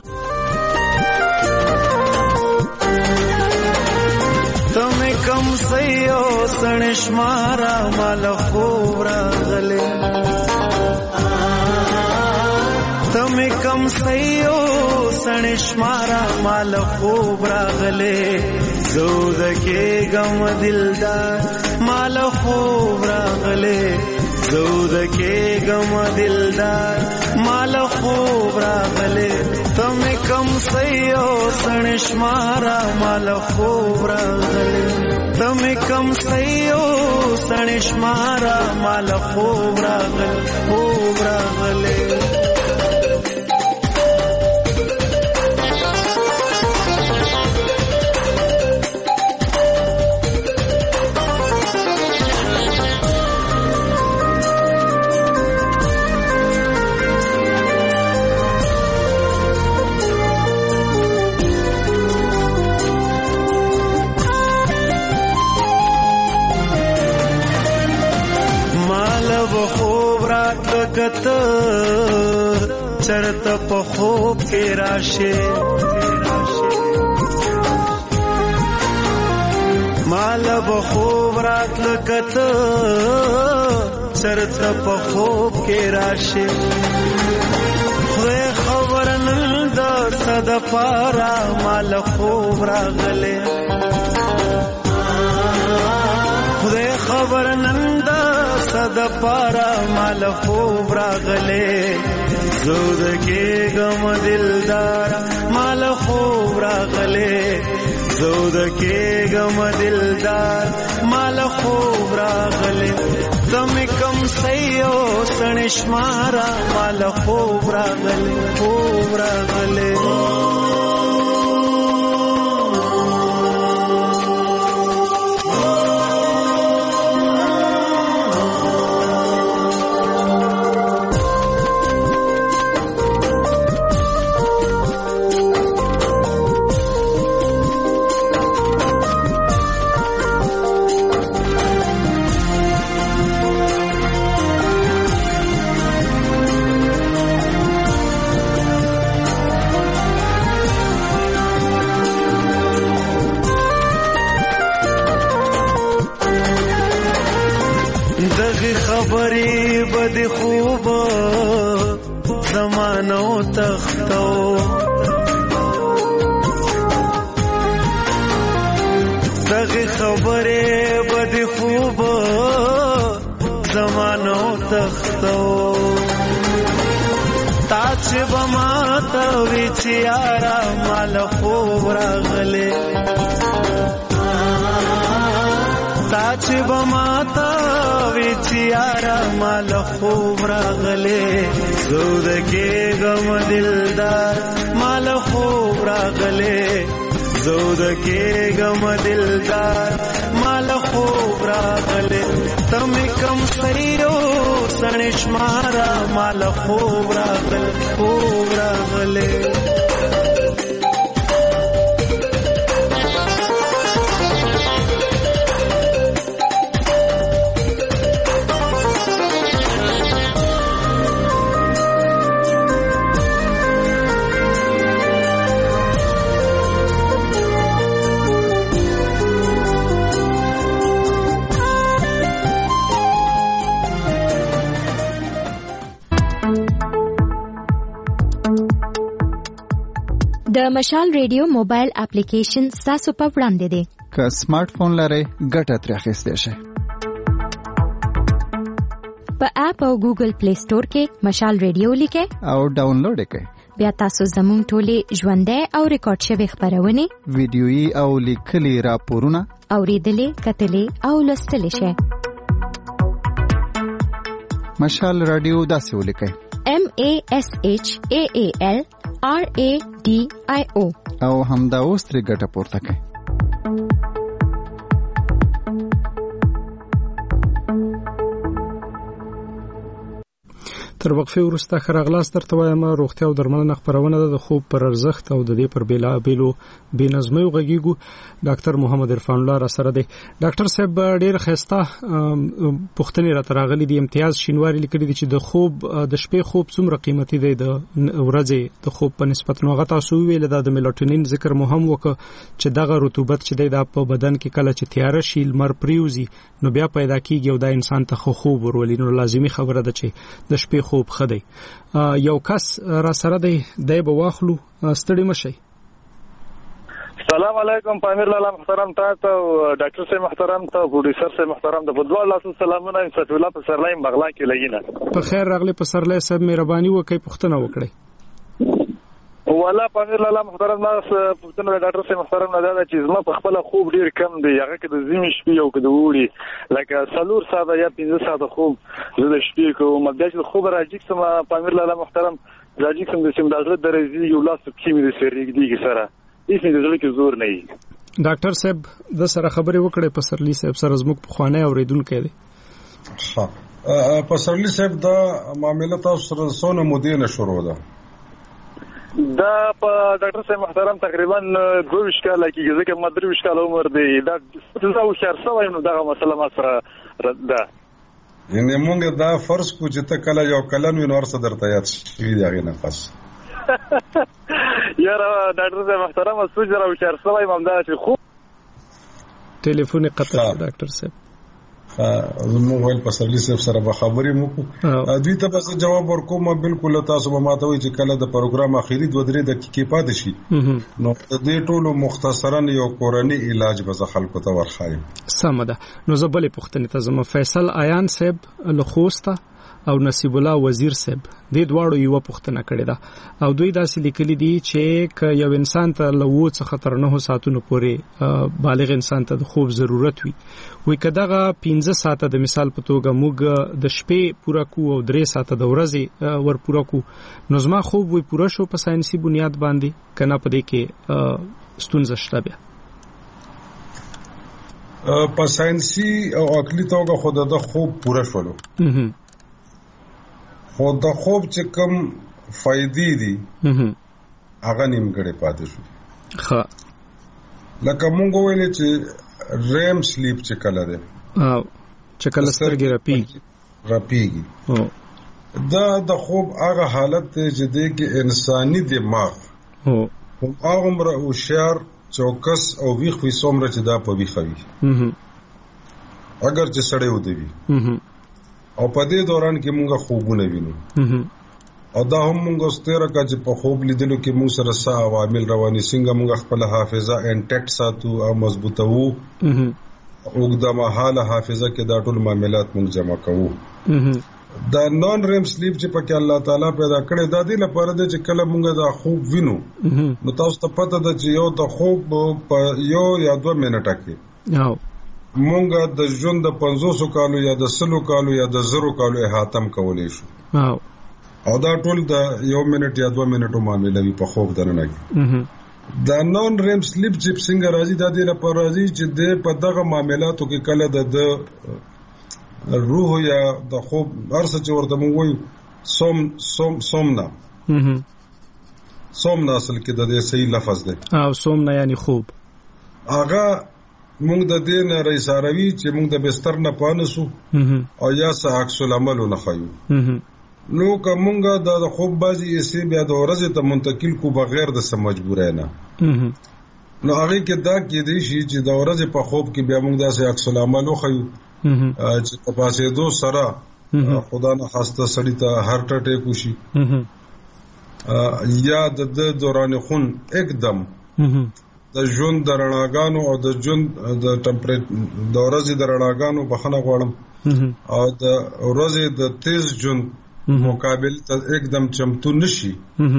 S6: تمه کم سيو سنشمارا مال خوب راغله تمه کم سيو سنشمارا مال خوب راغله زود کې غم دلدار مال خوب راغله زود کې غم دلدار مال خوب راغله تمه کم سيو سنشمارا مال خوب راغله تمه کم سيو سنشمارا مال خوب راغله خوب راغله کت چرت په خوب کې راشه مال به خوب راتل کت چرت په خوب کې راشه خو خبر نن د صد پارا مال خوب راغله خو خبر نن د پارا مال خوب راغله زود کې غم دلدار مال خوب راغله زود کې غم دلدار مال خوب راغله تم کم سيو سنشمارا مال خوب راغله خوب راغله خبرې بد خوب زمانو تختو دغه خبرې بد خوب زمانو تختو تاچ بما ته وی چیارا مال خوب راغله تاچ بما ته ویچیارا مال خوب راغله زود کې غم دلدار مال خوب راغله زود کې غم دلدار مال خوب راغله تم کم سيرو سنشمارا مال خوب راغله خوب راغله
S1: د مشال ریډیو موبایل اپلیکیشن تاسو په وړاندې دی.
S4: که سمارټ فون لرئ ګټه ترې اخیستی شئ.
S1: په اپ او ګوګل پلی سٹور کې مشال ریډیو لیکئ
S4: او ډاونلوډ یې کړئ.
S1: بیا تاسو زموږ ټولې ژوندۍ او ریکارډ شوې خبرونه،
S4: ویډیويي او لیکلي راپورونه
S1: اوریدلې، کتلې او لوستلې شئ.
S4: مشال رادیو داسې ولیکئ:
S1: M A S H A A L R A D I O
S4: او همدا اوس ترې ګټه پورته کړئ.
S3: تر وقفه وروسته خرغلاس درته وایم روغتیا او درملنه خبرونه ده د خوب پر ارزښت او د دې پر بیلا بیلو بنظمي غږیږو. ډاکټر محمد عرفان الله را سره دی. ډاکټر صاحب ډیر خسته پوښتنې را تراغلي دي. امتیاز شینواری لیکلي دي چې د خوب د شپې خوب څومره قیمتي دی د ورځې د خوب په نسبت. نو هغه تاسو ویل دا د میلاټونین ذکر مهم وکړه چې دغه رطوبت چې دی د په بدن کې کله چې تیار شي لمر پریوزي نو بیا پیدا کیږي او دا انسان ته خوب ورولي. نو لازمي خبره ده چې د شپې خوب خدای یو کس را سره دی دی به واخلو. ستړي مشي.
S7: السلام علیکم پامیر لاله محترم تاسو ډاکټر صاحب محترم ته پروډوسر صاحب محترم د بدوال لاسو سلامونه انصاف الله په سرلایم بغلا کې لګینه
S3: په خیر راغلی په سرلای صاحب مهرباني وکړئ پوښتنه وکړئ.
S7: والله پامیر لاله محترم ناس پوښتنه د ډاکټر صاحب محترم نه ده چې زما په خپل خوب ډیر کم دی. هغه کې د زمي شپې او د وړي لکه څلور ساعته یا پنځه ساعته خوب زه د شپې کوم. د دې خوب راځي چې ما پامیر لاله محترم راځي کوم د سیم دازله درځي یو لاس کې مې د سری دی سره هیڅ نه دغه کې زور نه وي.
S3: ډاکټر صاحب د سره خبرې وکړې په سرلی صاحب سره زموږ په خوانه اوریدونکو دی.
S5: ها په سرلی صاحب دا معاملې تاسو سره سونه مودې نه شروع ده.
S7: دا په ډاکټر صاحب محترم تقریبا دوه وشکاله کې ځکه مدري وشکاله عمر دی. دا څه او شهر سوای نو دا مسله ما سره ده.
S5: یعنی موږ دا فرض کو چې ته کله یو کلن وینور څه درته یاد شي دا غي نه پس
S7: یاره ډاکټر صاحب محترم سوچ راو شهر سوای ممدا چې خو
S3: ټلیفون قطع ډاکټر صاحب
S5: زموږ ول په سرلی صاحب سره به خبرې مو دوی ته بس جواب ورکوم. بالکل تاسو به ماته وي چې کله د پروګرام اخیری دوه درې دقیقې پاتې شي نو د دې ټولو مختصرا یو کورنی علاج به خلکو ته ورخایم.
S3: سم ده. نو زبلې پښتنې ته زما فیصل آیان صاحب له خوسته او نصیب الله وزیر صاحب د دواړو یو پښتنه کړی دا او دوی داسې لیکلي دي چې ک یو انسان ته له و څخه تر نه ساعتونو پورې بالغ انسان ته د خوب ضرورت وي. وای کداغه پنځه ساعته د مثال په توګه موږ د شپې پورا کو او درې ساعته د ورځې ور پورا کو نو زما خوب وي پورا شو په ساينسي بنیاد باندې کنه پدې کې ستونزه شته. بیا
S5: په ساينسي او عقلي توګه خود د خوب پورا شولو خو د خوب چې کوم فائدې دي هغه نیمګړې پاتې شو.
S3: ښه
S5: لکه مونږ ویل چې ریم سلیپ چې کله ده
S3: او چې کله سترګې راپیږي
S5: راپیږي دا د خوب هغه حالت دی چې د انساني دماغ
S3: هو
S5: هغه عمر او شعر چوکس او ویخ وی څومره چې دا په ویخوي اگر چې سړی ودی او په دې دوران کې مونږه خوبونه وینو او دا هم مونږ ستاره کا چې په خوب لیدلو کې مونږ سره سا عوامل رواني څنګه مونږ خپل حافظه انټیکټ ساتو او مضبوطه وو او د مهاله حافظه کې دا ټول معاملات مونږ جمع کوو. دا نون ریم سلیپ چې پکې الله تعالی پیدا کړی دا دی لپاره چې کله مونږ دا خوب وینو نو تاسو ته پته ده چې یو د خوب په یو یا دوه منټه کې مونږه د ژوند د پنځوس کالو یا د سلو کالو یا د زرو کالو احاتم کولای شو او دا ټول د یو منټ یا دوه منټو معاملې وي په خوب دننه کې. دا نون ریم سلیپ چې څنګه راځي دا د لپاره راځي چې د په دغه معاملاتو کې کله د روح یا د خوب ارسه چې ورته مونږ وایو سوم سوم سومنا سومنا اصل کې د دې صحیح لفظ دی
S3: او سومنا یعنی خوب.
S5: هغه مونږ د دې نه رئیساروي چې مونږ د بستر نه پانسو او یا سا عکس العمل نه خایو نو کومګه د خوب بازي یې بیا د ورځې ته منتقل کو بغیر د سم مجبورای نه نو هغه کې دا کې دی چې د ورځې په خوب کې بیا مونږ داسې عکس العمل خایو چې په پاسې دو سره خدا نه خاصه سړی ته هارت اٹیک وشي یا د دوران خون एकदम د ژوند د رڼاګانو او د ژوند د ټمپریچر د ورځې د رڼاګانو بخنه غواړم او د ورځې د تیز ژوند مقابل ته एकदम چمتو نشي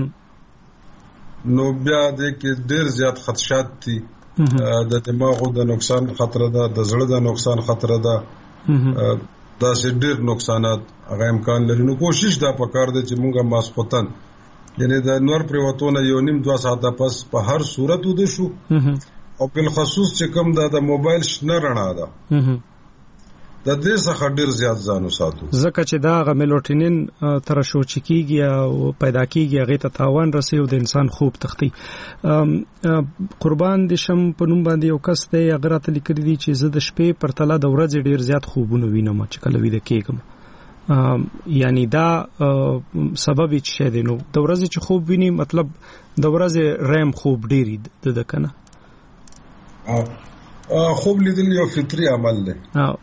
S5: نو بیا د کې ډیر زیات خدشات دي د دماغو د نقصان خطر ده د زړه د نقصان خطر ده دا سه ډیر نقصانات هغه امکان لري نو کوشش دا پکار دی چې مونږه ماسپوتن یعنی د نور پریوتونه یو نیم دوه ساعته پس په هر صورت ود شو او په خصوص چې کوم دا د موبایل شنه رڼا ده د دې څخه ډیر زیات ځانو ساتو
S3: ځکه چې دا غ میلوټینین تر شو چکیږي او پیدا کیږي هغه ته تاوان رسي او د انسان خوب تختی قربان دي شم په نوم باندې یو کس ته هغه ته لیکلي دي چې زه د شپې پر تله د ورځې ډیر زیات خوبونه وینم چې کله وې د کېګم یعنی دا سبب چې دی نو د ورځې چې خوب ویني مطلب د ورځې ریم خوب ډیری د دکنه
S5: خوب لیدل یو فطری عمل دی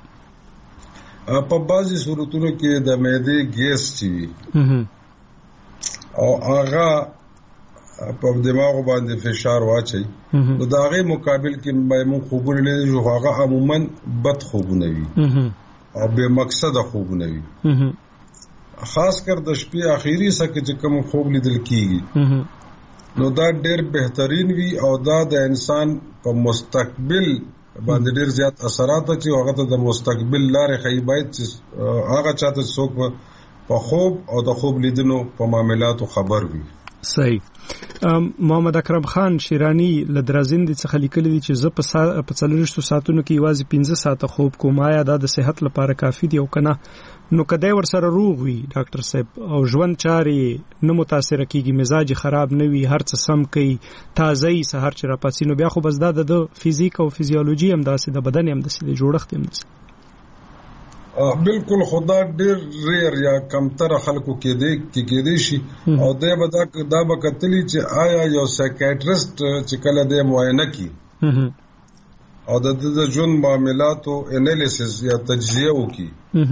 S5: په بعضي صورتونو کې د معدې ګیس چي او هغه په دماغ باندې فشار واچي نو دا غي مقابل کې مېمون خوبونه لري جو هغه عموما بد خوبونه وي او به مقصد خوبونه وي خاص کر د شپې اخیری سکه چې کوم خوب لیدل کیږي نو دا ډېر بهترین وي او دا د انسان په مستقبل باندې ډېر زیات اثرات چې هغه ته د مستقبل لارې خیبایت چې هغه چاته څوک په خوب او د خوب لیدنو په معاملاتو خبر وي
S3: صحیح محمد اکرم خان شیرانی لدرازین دي څخه لیکلي دي چې زه په څلورشتو ساعتونو کې یوازې پنځه ساعته خوب کوم آیا دا د صحت لپاره کافي دی او کنه نو کده ور سره روغ وي ډاکټر صاحب او ژوند چاري نه متاثر کیږي مزاج خراب نه وي هر څه سم کوي تازه ای سحر چې را پاسینو بیا خو بس دا د فزیک او فزیولوژي هم داسې د بدن هم داسې د جوړښت هم داسې
S5: بالکل خدا ډیر ریر یا کمتر خلکو کې دی کې کې دی شي او دا به دا به کتلی چې آیا یو سایکیاټریست چې کله د معاینه کی او د د ژوند معاملاتو انالیسس یا تجزیه وکي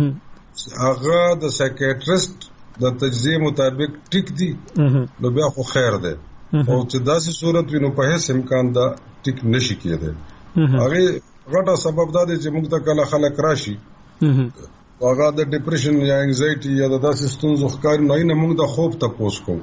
S5: هغه د سایکیاټریست د تجزیه مطابق ټیک دی نو بیا خو خیر دی او چې داسې صورت وینو په هیڅ امکان دا ټیک نشي کېده هغه غټه سبب دا دی چې موږ ته کله خلک راشي هغه د ډیپریشن یا انزایټي یا د داسې ستونزو ښکار نه نه موږ د خوب ته پوس کوو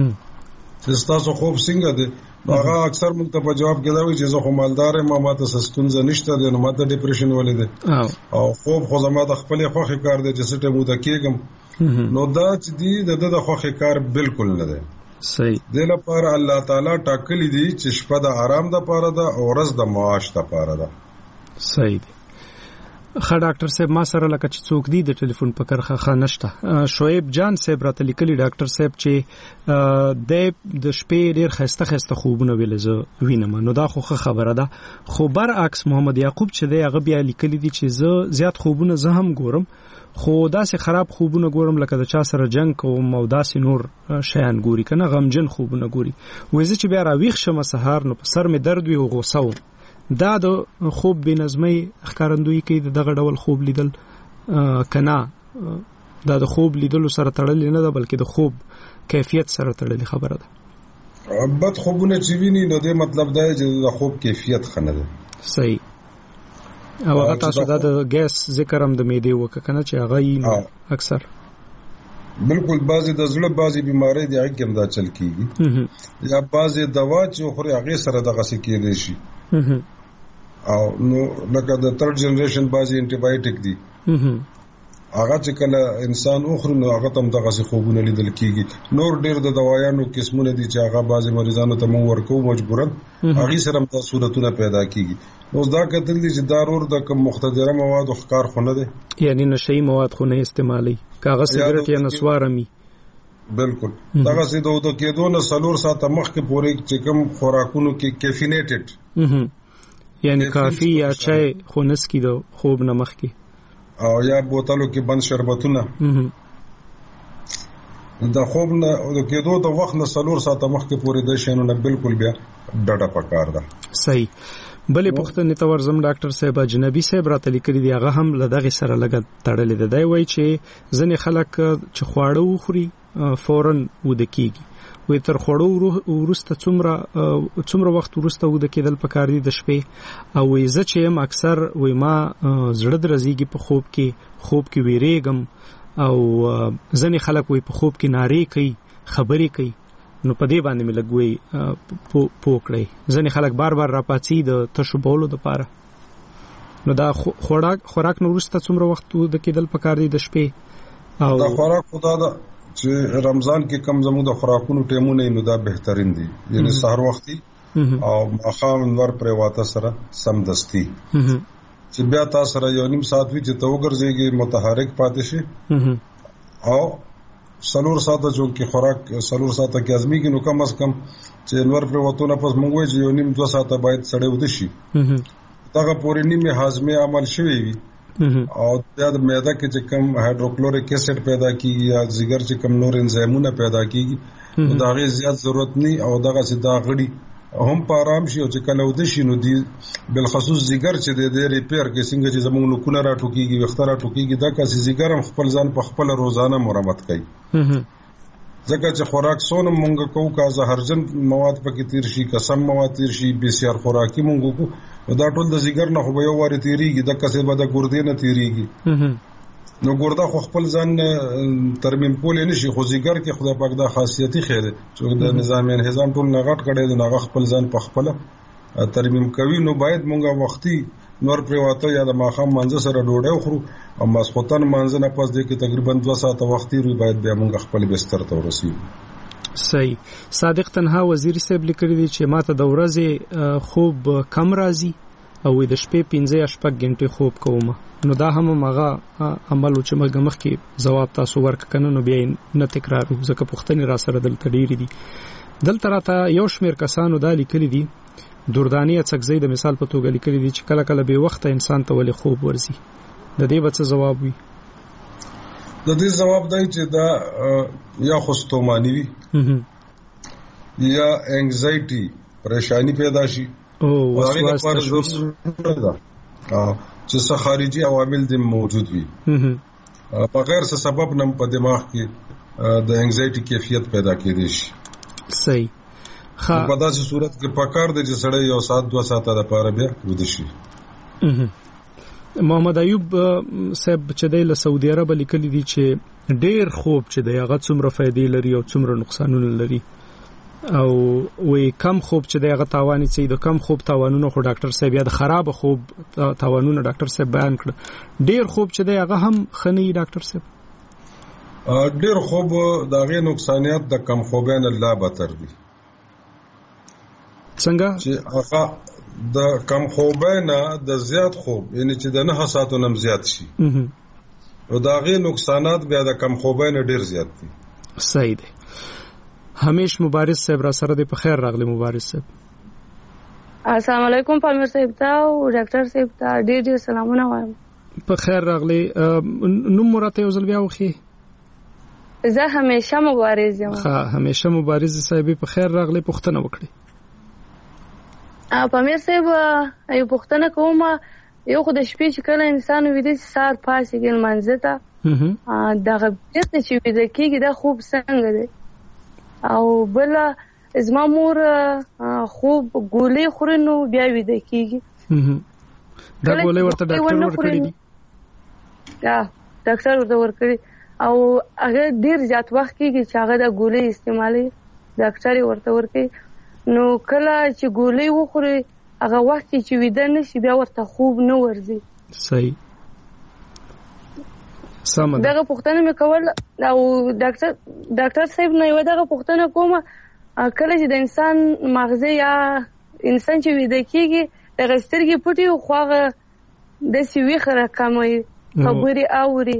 S5: چې تاسو خوب څنګه دی هغه اکثر موږ ته په جواب کې دا وایي چې زه خو مالدار یم ما ته ستونزه نشته دی نو ما ته ډیپریشن ولې دی او خوب خو زما د خپل خوخي کار دی چې سټه مو ته کېږم نو دا چې دی د د خوخي کار بالکل نه دی
S3: صحیح
S5: د لپاره الله تعالی ټاکلی دی چې شپه د آرام د پاره ده او ورځ د معاش د پاره ده
S3: صحیح دی خا ډاکټر صاحب ما سره لکه چې څوک دی د ټلیفون په کرخه خانشته شعیب جان صاحب راته لیکلی ډاکټر صاحب چې د د شپې ډیر خسته خسته خوبونه ویل زه وینم نو دا خو خبره ده خو برعکس محمد یعقوب چې دی هغه بیا لیکلی دی چې زه زیات خوبونه زه هم ګورم خو داسې خراب خوبونه ګورم لکه د چا سره جنگ کوم او داسې نور شیان ګوري کنه غمجن خوبونه ګوري وایي چې بیا راویښ شم سهار نو په سر مې درد وي او غوسه و دا د خوب بې نظمۍ ښکارندویي کوي دغه ډول خوب لیدل کنه دا د خوب لیدلو سره تړلې نه ده بلکې د خوب کیفیت سره تړلې خبره ده
S5: بد خوبونه چې ویني نو دې مطلب دا چې د خوب کیفیت خنه ده
S3: صحیح او هغه تاسو دا د ګیس ذکر هم د معدې وکړه کنه چې هغه یې اکثر
S5: بالکل بعضی د زړه بعضی بیماری دی هغه هم دا چل کیږي یا بعضی دوا چې خوري هغه سره دغه څه کېدې شي او نو لکه د تھرډ جنریشن بعضی انټي بایوټیک دي هغه چې کله انسان اخر نو هغه تم دغه څه خوبونه لیدل کیږي نور ډیر د دوايانو قسمونه دي چې هغه بعضی مریضانو ته مو ورکو مجبورن هغه سره هم تاسو صورتونه پیدا کیږي نو دا کتل دي چې دارور د کوم مختدره مواد او ښکار خونه دي
S3: یعنی نشئی مواد خو نه استعمالي کاغذ سیګریټ یا نسوارمي
S5: بالکل دغه سي دوه د کېدو نه سلور ساعته مخکې پورې چې کوم خوراکونو کې کیفینیټډ
S3: یعنی کافی یا چای خونس کی دو خوب نه مخکې
S5: او یا بوتلو کې بند شربتونه د خوب نه د کېدو د وخت نه سلور ساعته مخکې پورې د شینو نه بالکل بیا ډډه پکار ده
S3: صحیح بلې پښتنې ته ورزم ډاکټر صاحب اجنبي صاحب راته لیکلي دی هغه هم لدغه سره لګ تړلې ده دی وای چې ځنې خلک چې خواړه وخوري فورن ود کیږي وي تر خوړو ورسته څومره څومره وخت ورسته و د کېدل پکار دي د شپې او وي زه چې هم اکثر وي ما زړه درځيږي په خوب کې خوب کې ویریږم او ځنې خلک وي په خوب کې ناري کوي خبرې کوي نو په دې باندې مې لګوي پوکړی ځنې خلک بار بار راپاتې د تشو بولو د پاره نو دا خوراک خوراک نو ورسته څومره وخت د کېدل پکار دي د شپې او
S5: دا خوراک خدا دا چې رمضان کې کم زموږ د خوراکونو ټیمونه نو دا بهترین دي یعنی سحر وختي او ماخام نور پر واته سره سمدستي چې بیا تاسو سره یو نیم ساعت وی چې تو ګرځيږي متحرک پاتې شي او سلور ساعته جو کې خوراک سلور ساعته کې ازمي کې نو کم از کم چې نور پر وته نه پس مونږ وي یو نیم دو ساعته باید سړې ود شي دا پورې نیمه هاضمه عمل شوی وي او بیا د معده کې چې کم هایدروکلوریک اسید پیدا کیږي یا ځګر چې کم نور انزایمونه پیدا کیږي دا غي زیات ضرورت نه او دغه چې دا غړي هم په آرام شي او چې کله ود شي نو دی بل خصوص ځګر چې د ریپیر کې څنګه چې زموږ نو کونه را ټوکیږي وختره ټوکیږي دا کاسي ځګر هم خپل ځان په خپل روزانه مرمت کوي ځکه چې خوراک سونه مونږ کوو کا زهرجن مواد پکې تیر شي قسم مواد تیر شي بسیار خوراکي مونږ کو دا ټول د ځګر نه خو به یو واره تیریږي د کسه به د ګردې نه تیریږي نو ګرده خو خپل ځان ترمیم کول نه شي خو ځګر کې خدای پاک دا خاصیتي خیر چې د نظام انهضام ټول نغټ کړي د نغ خپل ځان په خپل ترمیم کوي نو باید مونږه وختي نور پریواته یا د ماخام منځ سره ډوډۍ خورو او مسخوتن منځ نه پس د کې تقریبا دوه ساعته وختي روي باید بیا مونږ خپل بستر ته ورسیو
S3: صحیح صادق تنها وزیر صاحب لیکلی دی چې ماته د ورځې خوب کم راځي او د شپې پنځه شپږ غنټې خوب کوم نو دا هم مغه عمل چې موږ مخ کې جواب تاسو ورک کنه نو بیا نه تکرار ځکه پښتني را سره دلته ډیری دي دلته راته یو شمیر کسانو دا لیکلی دي دردانی څکزې د مثال په توګه لیکلی دي چې کله کله به وخت انسان ته ولې خوب ورځي د دې به څه جواب وي
S5: د دې جواب دی چې دا یا خوستومانی وي یا انگزایټي پریشانی پیدا شي
S3: او وسواس
S5: تشویش چې څه خارجي عوامل دې موجود وي بغیر څه سبب نه په دماغ کې د انگزایټي کیفیت پیدا کېږي شي
S3: صحیح
S5: په داسې صورت کې پکار دی چې سړی یو ساعت دوه ساعته د پاره بیا ود شي
S3: محمد ایوب صاحب چې د سعودي عرب لیکلي دي چې ډېر خوب چې د هغه څومره فائدې لري او څومره نقصانونه لري او وې کم خوب چې د هغه تاوان چې د کم خوب تاوانونه خو ډاکټر صاحب یا د خراب خوب تاوانونه ډاکټر صاحب بیان کړ ډېر خوب چې د هغه هم خني ډاکټر صاحب
S5: ډېر خوب د هغه نقصانات د کم خوبین الله بتر دي
S3: څنګه
S5: چې هغه د کم خوبینا د زیات خوب یعنی چې د نه ساعتو نم زیات شي او دا غي نقصانات بیا د کم خوبینا ډیر زیات دي
S3: صحیح دی همیش مبارز صاحب را سره دی په خیر راغلی مبارز صاحب
S8: السلام علیکم پالمر صاحب ته او ډاکټر صاحب ته ډیر ډیر سلامونه وایم
S3: په خیر راغلی نو مرته یو ځل بیا وخی
S8: زه همیشه مبارز یم
S3: ها همیشه مبارز صاحب په خیر راغلی پښتنه وکړي
S8: پامیر صاحب یو پښتنه کوم یو خو د شپې چې کله انسان ویده سار پاسې ګل منځه ته دغه بیرته چې ویده کېږي دا خوب څنګه دی او بل زما مور خوب ګولې خوري نو بیا ویده کېږي
S3: دا ګولې ورته ډاکټر ورکړي دي
S8: یا ډاکټر ورته ورکړي او هغه ډیر زیات وخت کېږي چې هغه د ګولې استعمالي ډاکټر ورته ورکړي نو کله چې ګولې وخوري هغه وخت چې ویده نشي بیا ورته خوب نه ورځي
S3: صحیح سم ده
S8: دغه پوښتنه مې کول او ډاکټر ډاکټر صاحب نه یو دغه پوښتنه کومه کله چې د انسان مغزه یا انسان چې ویده کېږي دغه سترګې پټي خو هغه د سوي خره کموي خبري اوري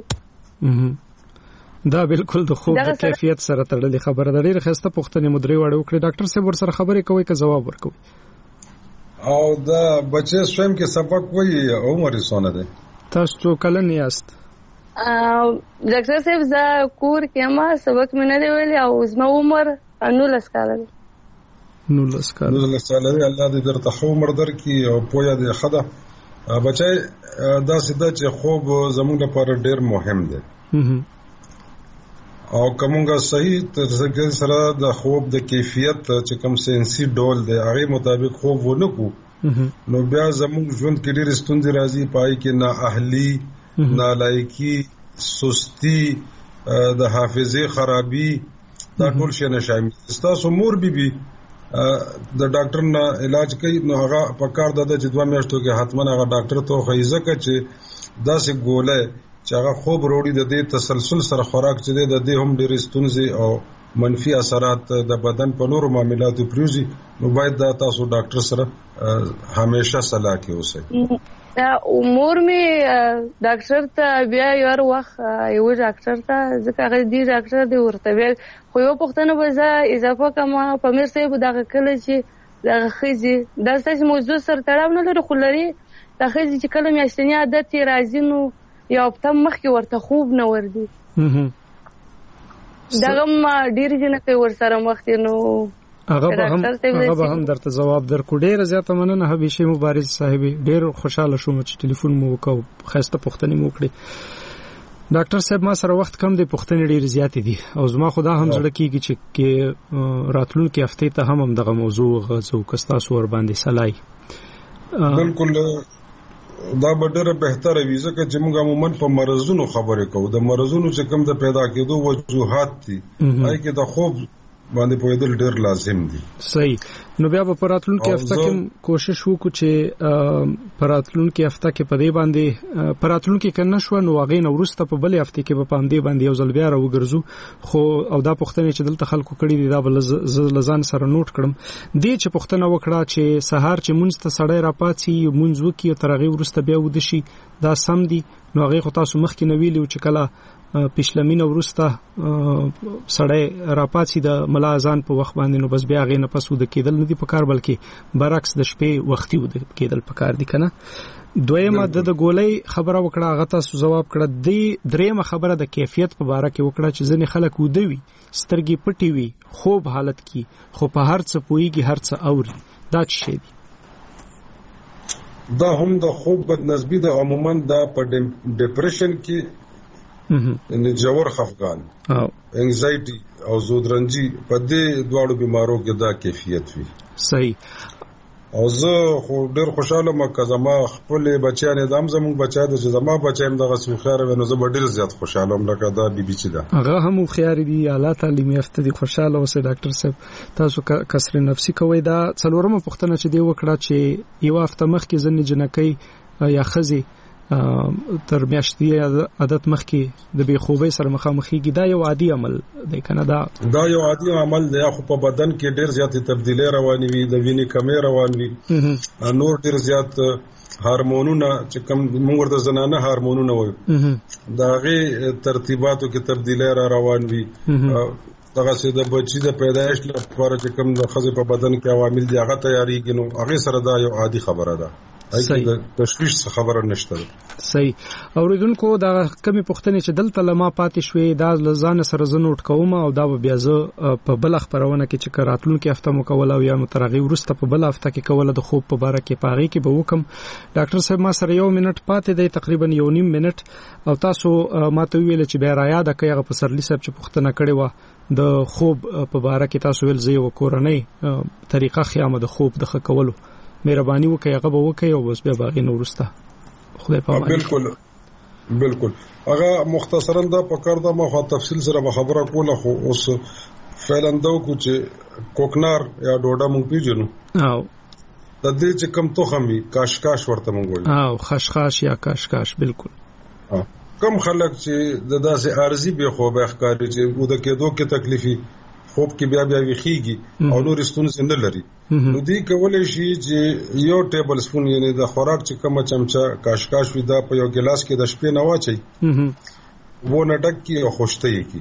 S3: دا بالکل د خوب د کیفیت سره تړلې خبره ده ډیره خسته پوښتنه مدري وړه وکړي ډاکټر صاحب ور سره خبرې کوي که جواب ورکوي
S5: او دا بچي سویم کې سبق وایي عمر سونه ده
S3: تاسو کله نه یاست
S8: ډاکټر صاحب زه کور کې ما سبق مې نه ویلي او زما عمر نولس کاله ده
S3: نولس کاله
S5: نولس کاله الله دې درته عمر درکړي او پوهه دې خدا بچي دا سده چې خوب زموږ لپاره ډیر مهم دی او کومه صحیح تر سره د خوب د کیفیت چې کوم سنسي ډول دی هغه مطابق خوب ونه کو نو بیا زموږ ژوند کې ډېر ستونزې راځي پای کې نا اهلي نالایقي سستی د حافظه خرابي دا ټول شي نه شامل تاسو مور بي بي د ډاکټر نه علاج کوي نو هغه په کار د چې دوه میاشتو کې حتما هغه ډاکټر ته خیزه کوي چې داسې ګوله چې هغه خوب وروړي د دې تسلسل سره خوراک چې د دې هم ډېر ستونزې او منفي اثرات د بدن په نورو معاملاتو پریوزي نو باید دا تاسو ډاکټر سره همیشه صلاح کې اوسئ.
S8: مور می ډاکټر ته بیا یو وخت یو ډاکټر ته ځکه هغه دی ډاکټر دی ورته بیا خو یو پښتنه به زه اضافه کوم په میر صاحب دغه کله چې دغه خزي دا ستاسو موضوع سره تړاو نه لري خو لري دا خزي چې کله میاشتنی عادت یې راځي نو یو په مخ کې ورته خوب نه وردی دغه ما ډیر جنته ور سره مخ نو
S3: هغه به هم هغه به هم درته جواب درکو. ډیر زیاته مننه حبیشه مبارز صاحب ډیر خوشاله شوم چې ټلیفون مو وکاو خسته پښتني مو کړی. ډاکټر صاحب ما سره وخت کم دی پښتني ډیر زیات دي او زما خدا هم زړه کیږي چې راتلونکي هفته ته هم دغه موضوع غوښو کستا سور باندې سلای
S5: بالکل دا به ډېر بهتره وي ځکه چې موږ عموما په مرزونو خبرې کوو د مرزونو چې کوم د پیدا کېدو وجوهات دي هغه کې د خوب باندې پوهېدل ډېر لازم دي.
S3: صحیح. نو بیا په راتلونکي هفته کې کوشش وکړو چې په راتلونکي هفته کې په دې باندې په راتلونکي کې نشو نو هغه نو ورسته په بلې هفته کې په پام دې باندې یو ځل بیا راوګرځو خو او دا پښتنه چې دلته خلکو کړی دی دا بل لزان سره نوٹ کړم دې چې پښتنه وکړه چې سهار چې مونږ ته سړی راپاتې مونږ وکي او ترغه ورسته بیا ودشي دا سم دي نو هغه خو تاسو مخکې نو ویلو چې کله پښلمینه ورسته سړی راپاتې د ملا اذان په وخت باندې نو بس بیا غي نه پسو د کېدل نه دی په کار بلکې برعکس د شپې وختي ود کېدل په کار دي کنه. دویمه د ګولۍ خبره وکړه هغه تاسو جواب کړه دی. دریمه خبره د کیفیت په اړه کې وکړه چې ځنې خلک ودوي سترګې پټي وي خوب حالت کې خو په هر څه پويږي هر څه اوري دا شي دي.
S5: دا هم د خوب بدنسبی د عموما د په ډیپریشن کې ان جوړ خفقان او انزایټي او زودرنجي په دې دواړو بیمارو کې دا کیفیت وي.
S3: صحیح.
S5: او زه خو ډېر خوشاله مکه زما خپل بچیان دام زموږ بچا د زما بچایم دغه سوخاره ونه زه ډېر زیات خوشاله یم لکه دا بي بي چې دا
S3: هغه هم خيار دي اعلی تعلیم یافته دي خوشاله اوسه. ډاکټر صاحب تاسو کسر نفسي کوي دا څلورمه پوښتنه چې دی وکړه چې یو هفته مخکې ځنې جنکۍ یا خزي تر میاشتې عادت مخکې د بې خوبۍ سره مخامخېږي دا یو عادي عمل دی کنه دا
S5: دا یو عادي عمل دی خو په بدن کې ډېر زیاتې تبدیلی روانې وي د وینې کمې روان وي نور ډېر زیات هارمونونه چې کوم موږ ورته زنانه هارمونونه وایو دا غي ترتیباتو کې تبدیلی را روان وي دغه سي د بچی د پیدایش لپاره چې کوم د خزې په بدن کې عوامل دي هغه تیاریږي نو هغه سره دا یو عادي خبره ده. صحیح. تشویش خبره نشته.
S3: صحیح. اوریدونکو دا کمی پښتنې چې دلته لما پاتې شوې دا لزان سره زنوټ کوم او دا بیا زه په بل خبرونه کې چې راتلون کې هفته مکول او یا مترغي ورسته په بل هفته کې کوله د خوب په باره کې پاغي کې به وکم. ډاکټر صاحب ما سره یو منټ پاتې دی تقریبا یو نیم منټ او تاسو ماته ویل چې بیا را یاد کړئ په سرلی صاحب چې پښتنه کړي و د خوب په باره کې تاسو ویل زه یو کورنۍ طریقه خیامه د خوب د خکولو مهرباني وکړئ هغه به وکړئ او بس بیا باغې نو ورسته خدای په امان.
S5: بالکل بالکل هغه مختصرا دا په کار دا مخه تفصیل سره خبره کوله خو اوس فعلا دا کو چې کوکنار یا ډوډا مونږ پیژنو
S3: او
S5: د دې چې کم توخمي کاشکاش ورته مونږ وایو
S3: او خشخاش یا کاشکاش بالکل
S5: کم خلک چې د داسې ارزي به خو به ښکاري چې و د کېدو کې تکلیفي خوب کې بیا بیا ویخیږي او نور ستونزې نه لري نو دې کولای شي چې یو ټیبل سپون یعنی د خوراک چې کوم چمچا کاشکاش وي دا په یو ګلاس کې د شپې نه واچي وو نه ډک کی او خوشته کی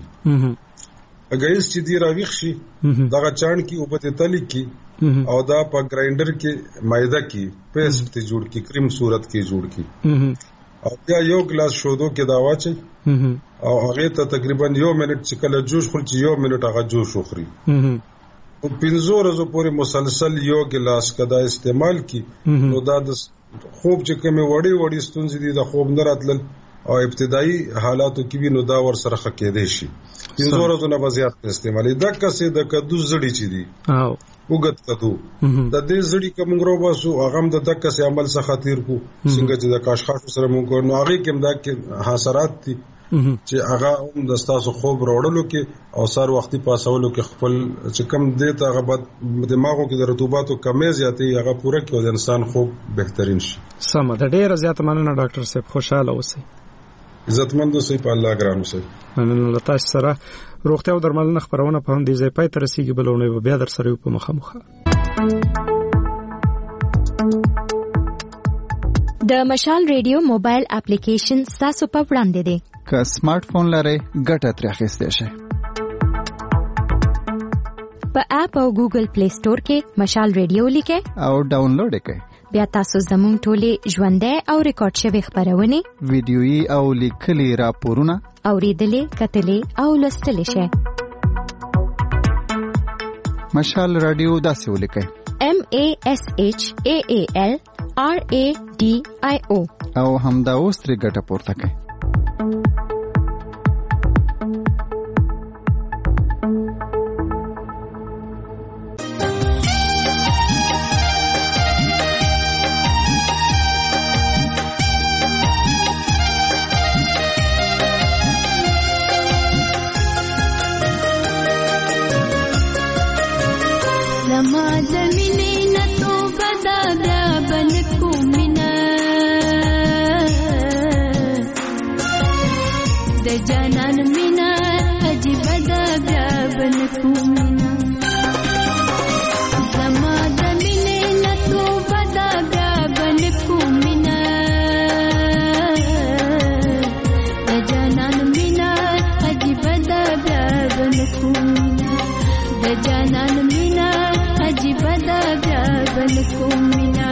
S5: اگر چې دی راويخ شي دغه چاڼ کی او په تلی کی او دا په ګرایندر کې مایده کی پیسټ ته جوړ کی کریم صورت کې جوړ کی او بیا یو ګلاس شودو کې دا واچي او هغه ته تقریبا یو منټ چې کله جوش خوري چې یو منټ هغه جوش وخوري او پنځو ورځې پورې مسلسل یو ګلاس کدا استعمال کی نو دا د خوب چې کومه وړي وړي ستونزې دي د خوب نه راتلل او ابتدایي حالاتو کې وینو دا ور سره خکېدې شي پنځه ورځې نه بزیات استعمالي د کسې د کدو زړی چي دي
S3: او
S5: وګت کدو د دې زړی کوم غروباسو هغه د دکسې عمل څخه خطر کو څنګه چې د کاشخاش سره مونږ نو هغه کوم دا کې حاصلات دي چې هغه هم د تاسو خوب وروړلو کې او سار وختي پاسولو کې خپل چې کم دې ته هغه بد دماغو کې د رطوباتو کمې زیاتې هغه پوره کې د انسان خوب بهترین شي.
S3: سم ده ډېر زیات مننه ډاکټر صاحب خوشاله اوسئ.
S5: عزتمند اوسئ په الله ګران اوسئ.
S3: مننه تاسو سره روغتیا او درملنه خبرونه په هم دي ځای پای تر رسیدي بلونه بیا در سره په مخه مخه.
S1: د مشال ریډیو موبایل اپلیکیشن تاسو په وړاندې دی.
S4: که سمارټ فون لرئ ګټه ترې اخیستی شئ.
S1: په اپ او ګوګل پلی سٹور کې مشال ریډیو لیکئ
S4: او ډاونلوډ یې کړئ.
S1: بیا تاسو زموږ ټولې ژوندۍ او ریکارډ شوي خبرونه
S4: ویډیويي او لیکلي راپورونه
S1: اوریدلې کتلې او لوستلې شئ.
S4: مشال رادیو داسې ولیکئ
S1: M A S H A A L R A D I O
S4: او همدا اوس ترې ګټه پورته کړئ.
S9: جانان مینا عجیب دا بیا بن کومنا زما د مینې نتو بدا بیا بن کومنا د جانان مینا عجیب دا بیا بن کومنا د جانان مینا عجیب دا بیا بن کومنا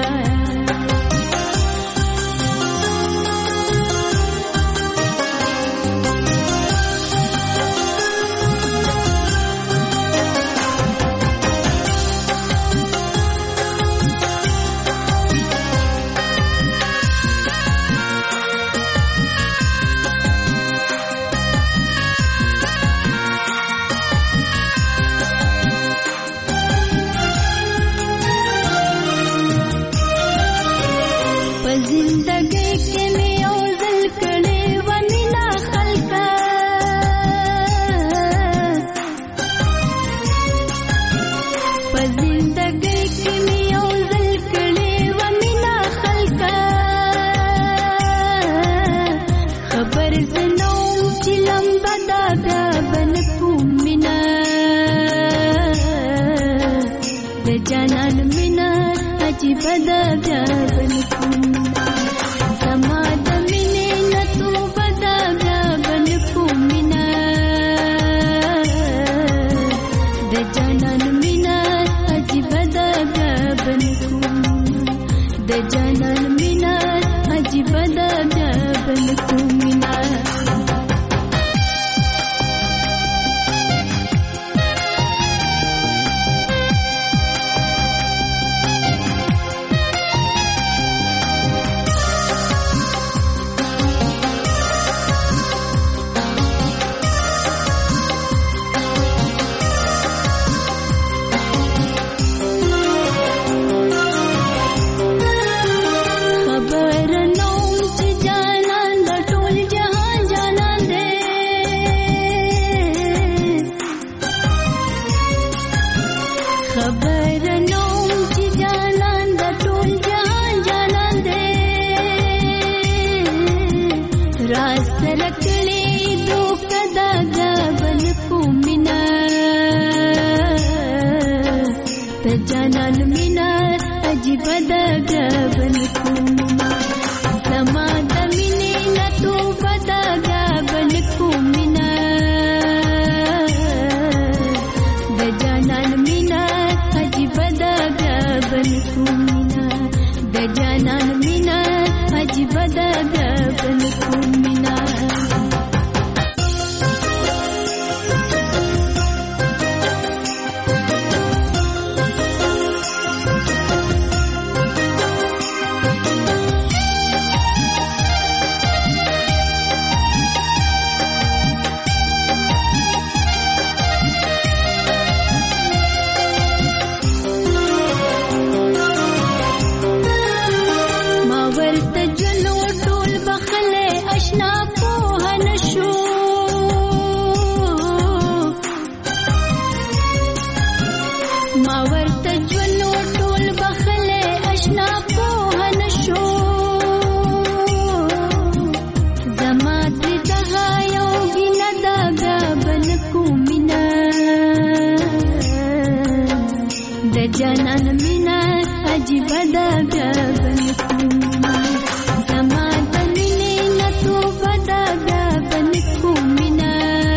S9: مینا عجیب ده بیا بنکوما زما د مینې نه توبه ده بیا بنکومینا.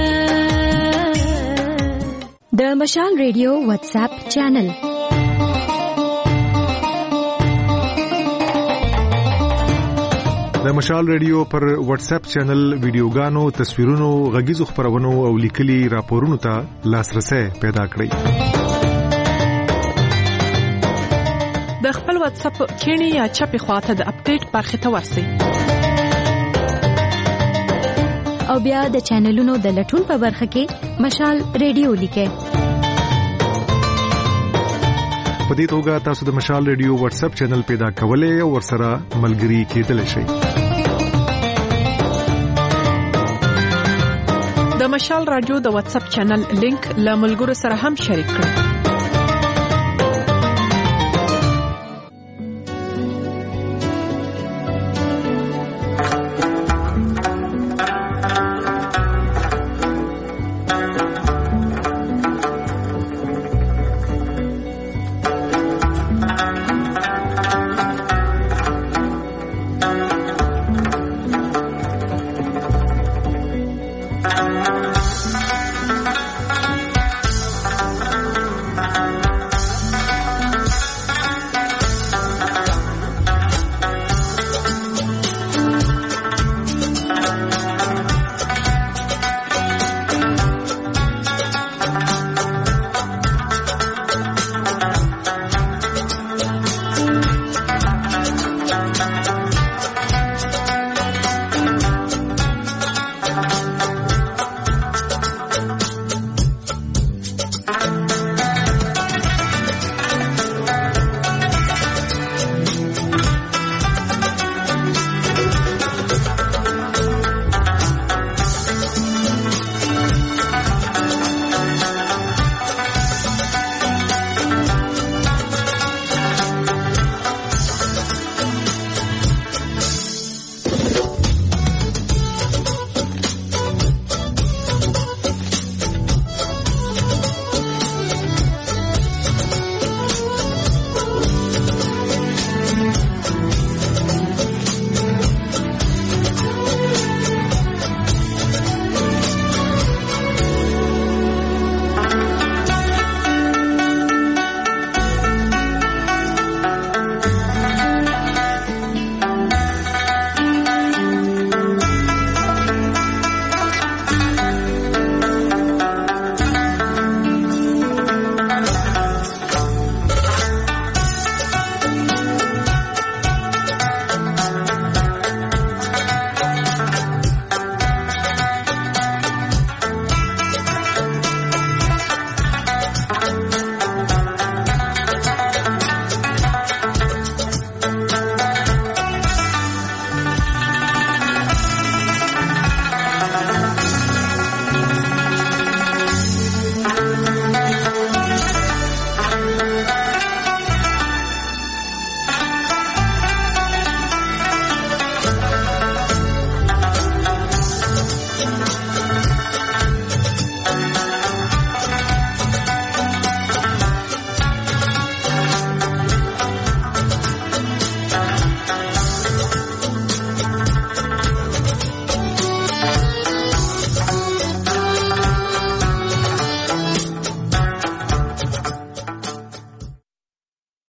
S1: د مشال ریډیو واتس اپ چینل
S10: د مشال ریډیو پر واتس اپ چینل ویډیوګانو، تصویرونو، غږیزو خبرونو او لیکلي راپورونو ته لاسرسي پیدا کړئ.
S11: د خپل واتس اپ کینی یا چپی خواته د اپډیټ برخه ته ورسئ
S1: او بیا د چینلونو د لټون په برخه کې مشال ریډیو لیکئ.
S10: په دې توګه تاسو د مشال ریډیو واتس اپ چینل پیدا کولای او ورسره ملګري کېدلی شئ.
S11: د مشال رادیو د واتس اپ چینل لینک له ملګرو سره هم شریک کړئ.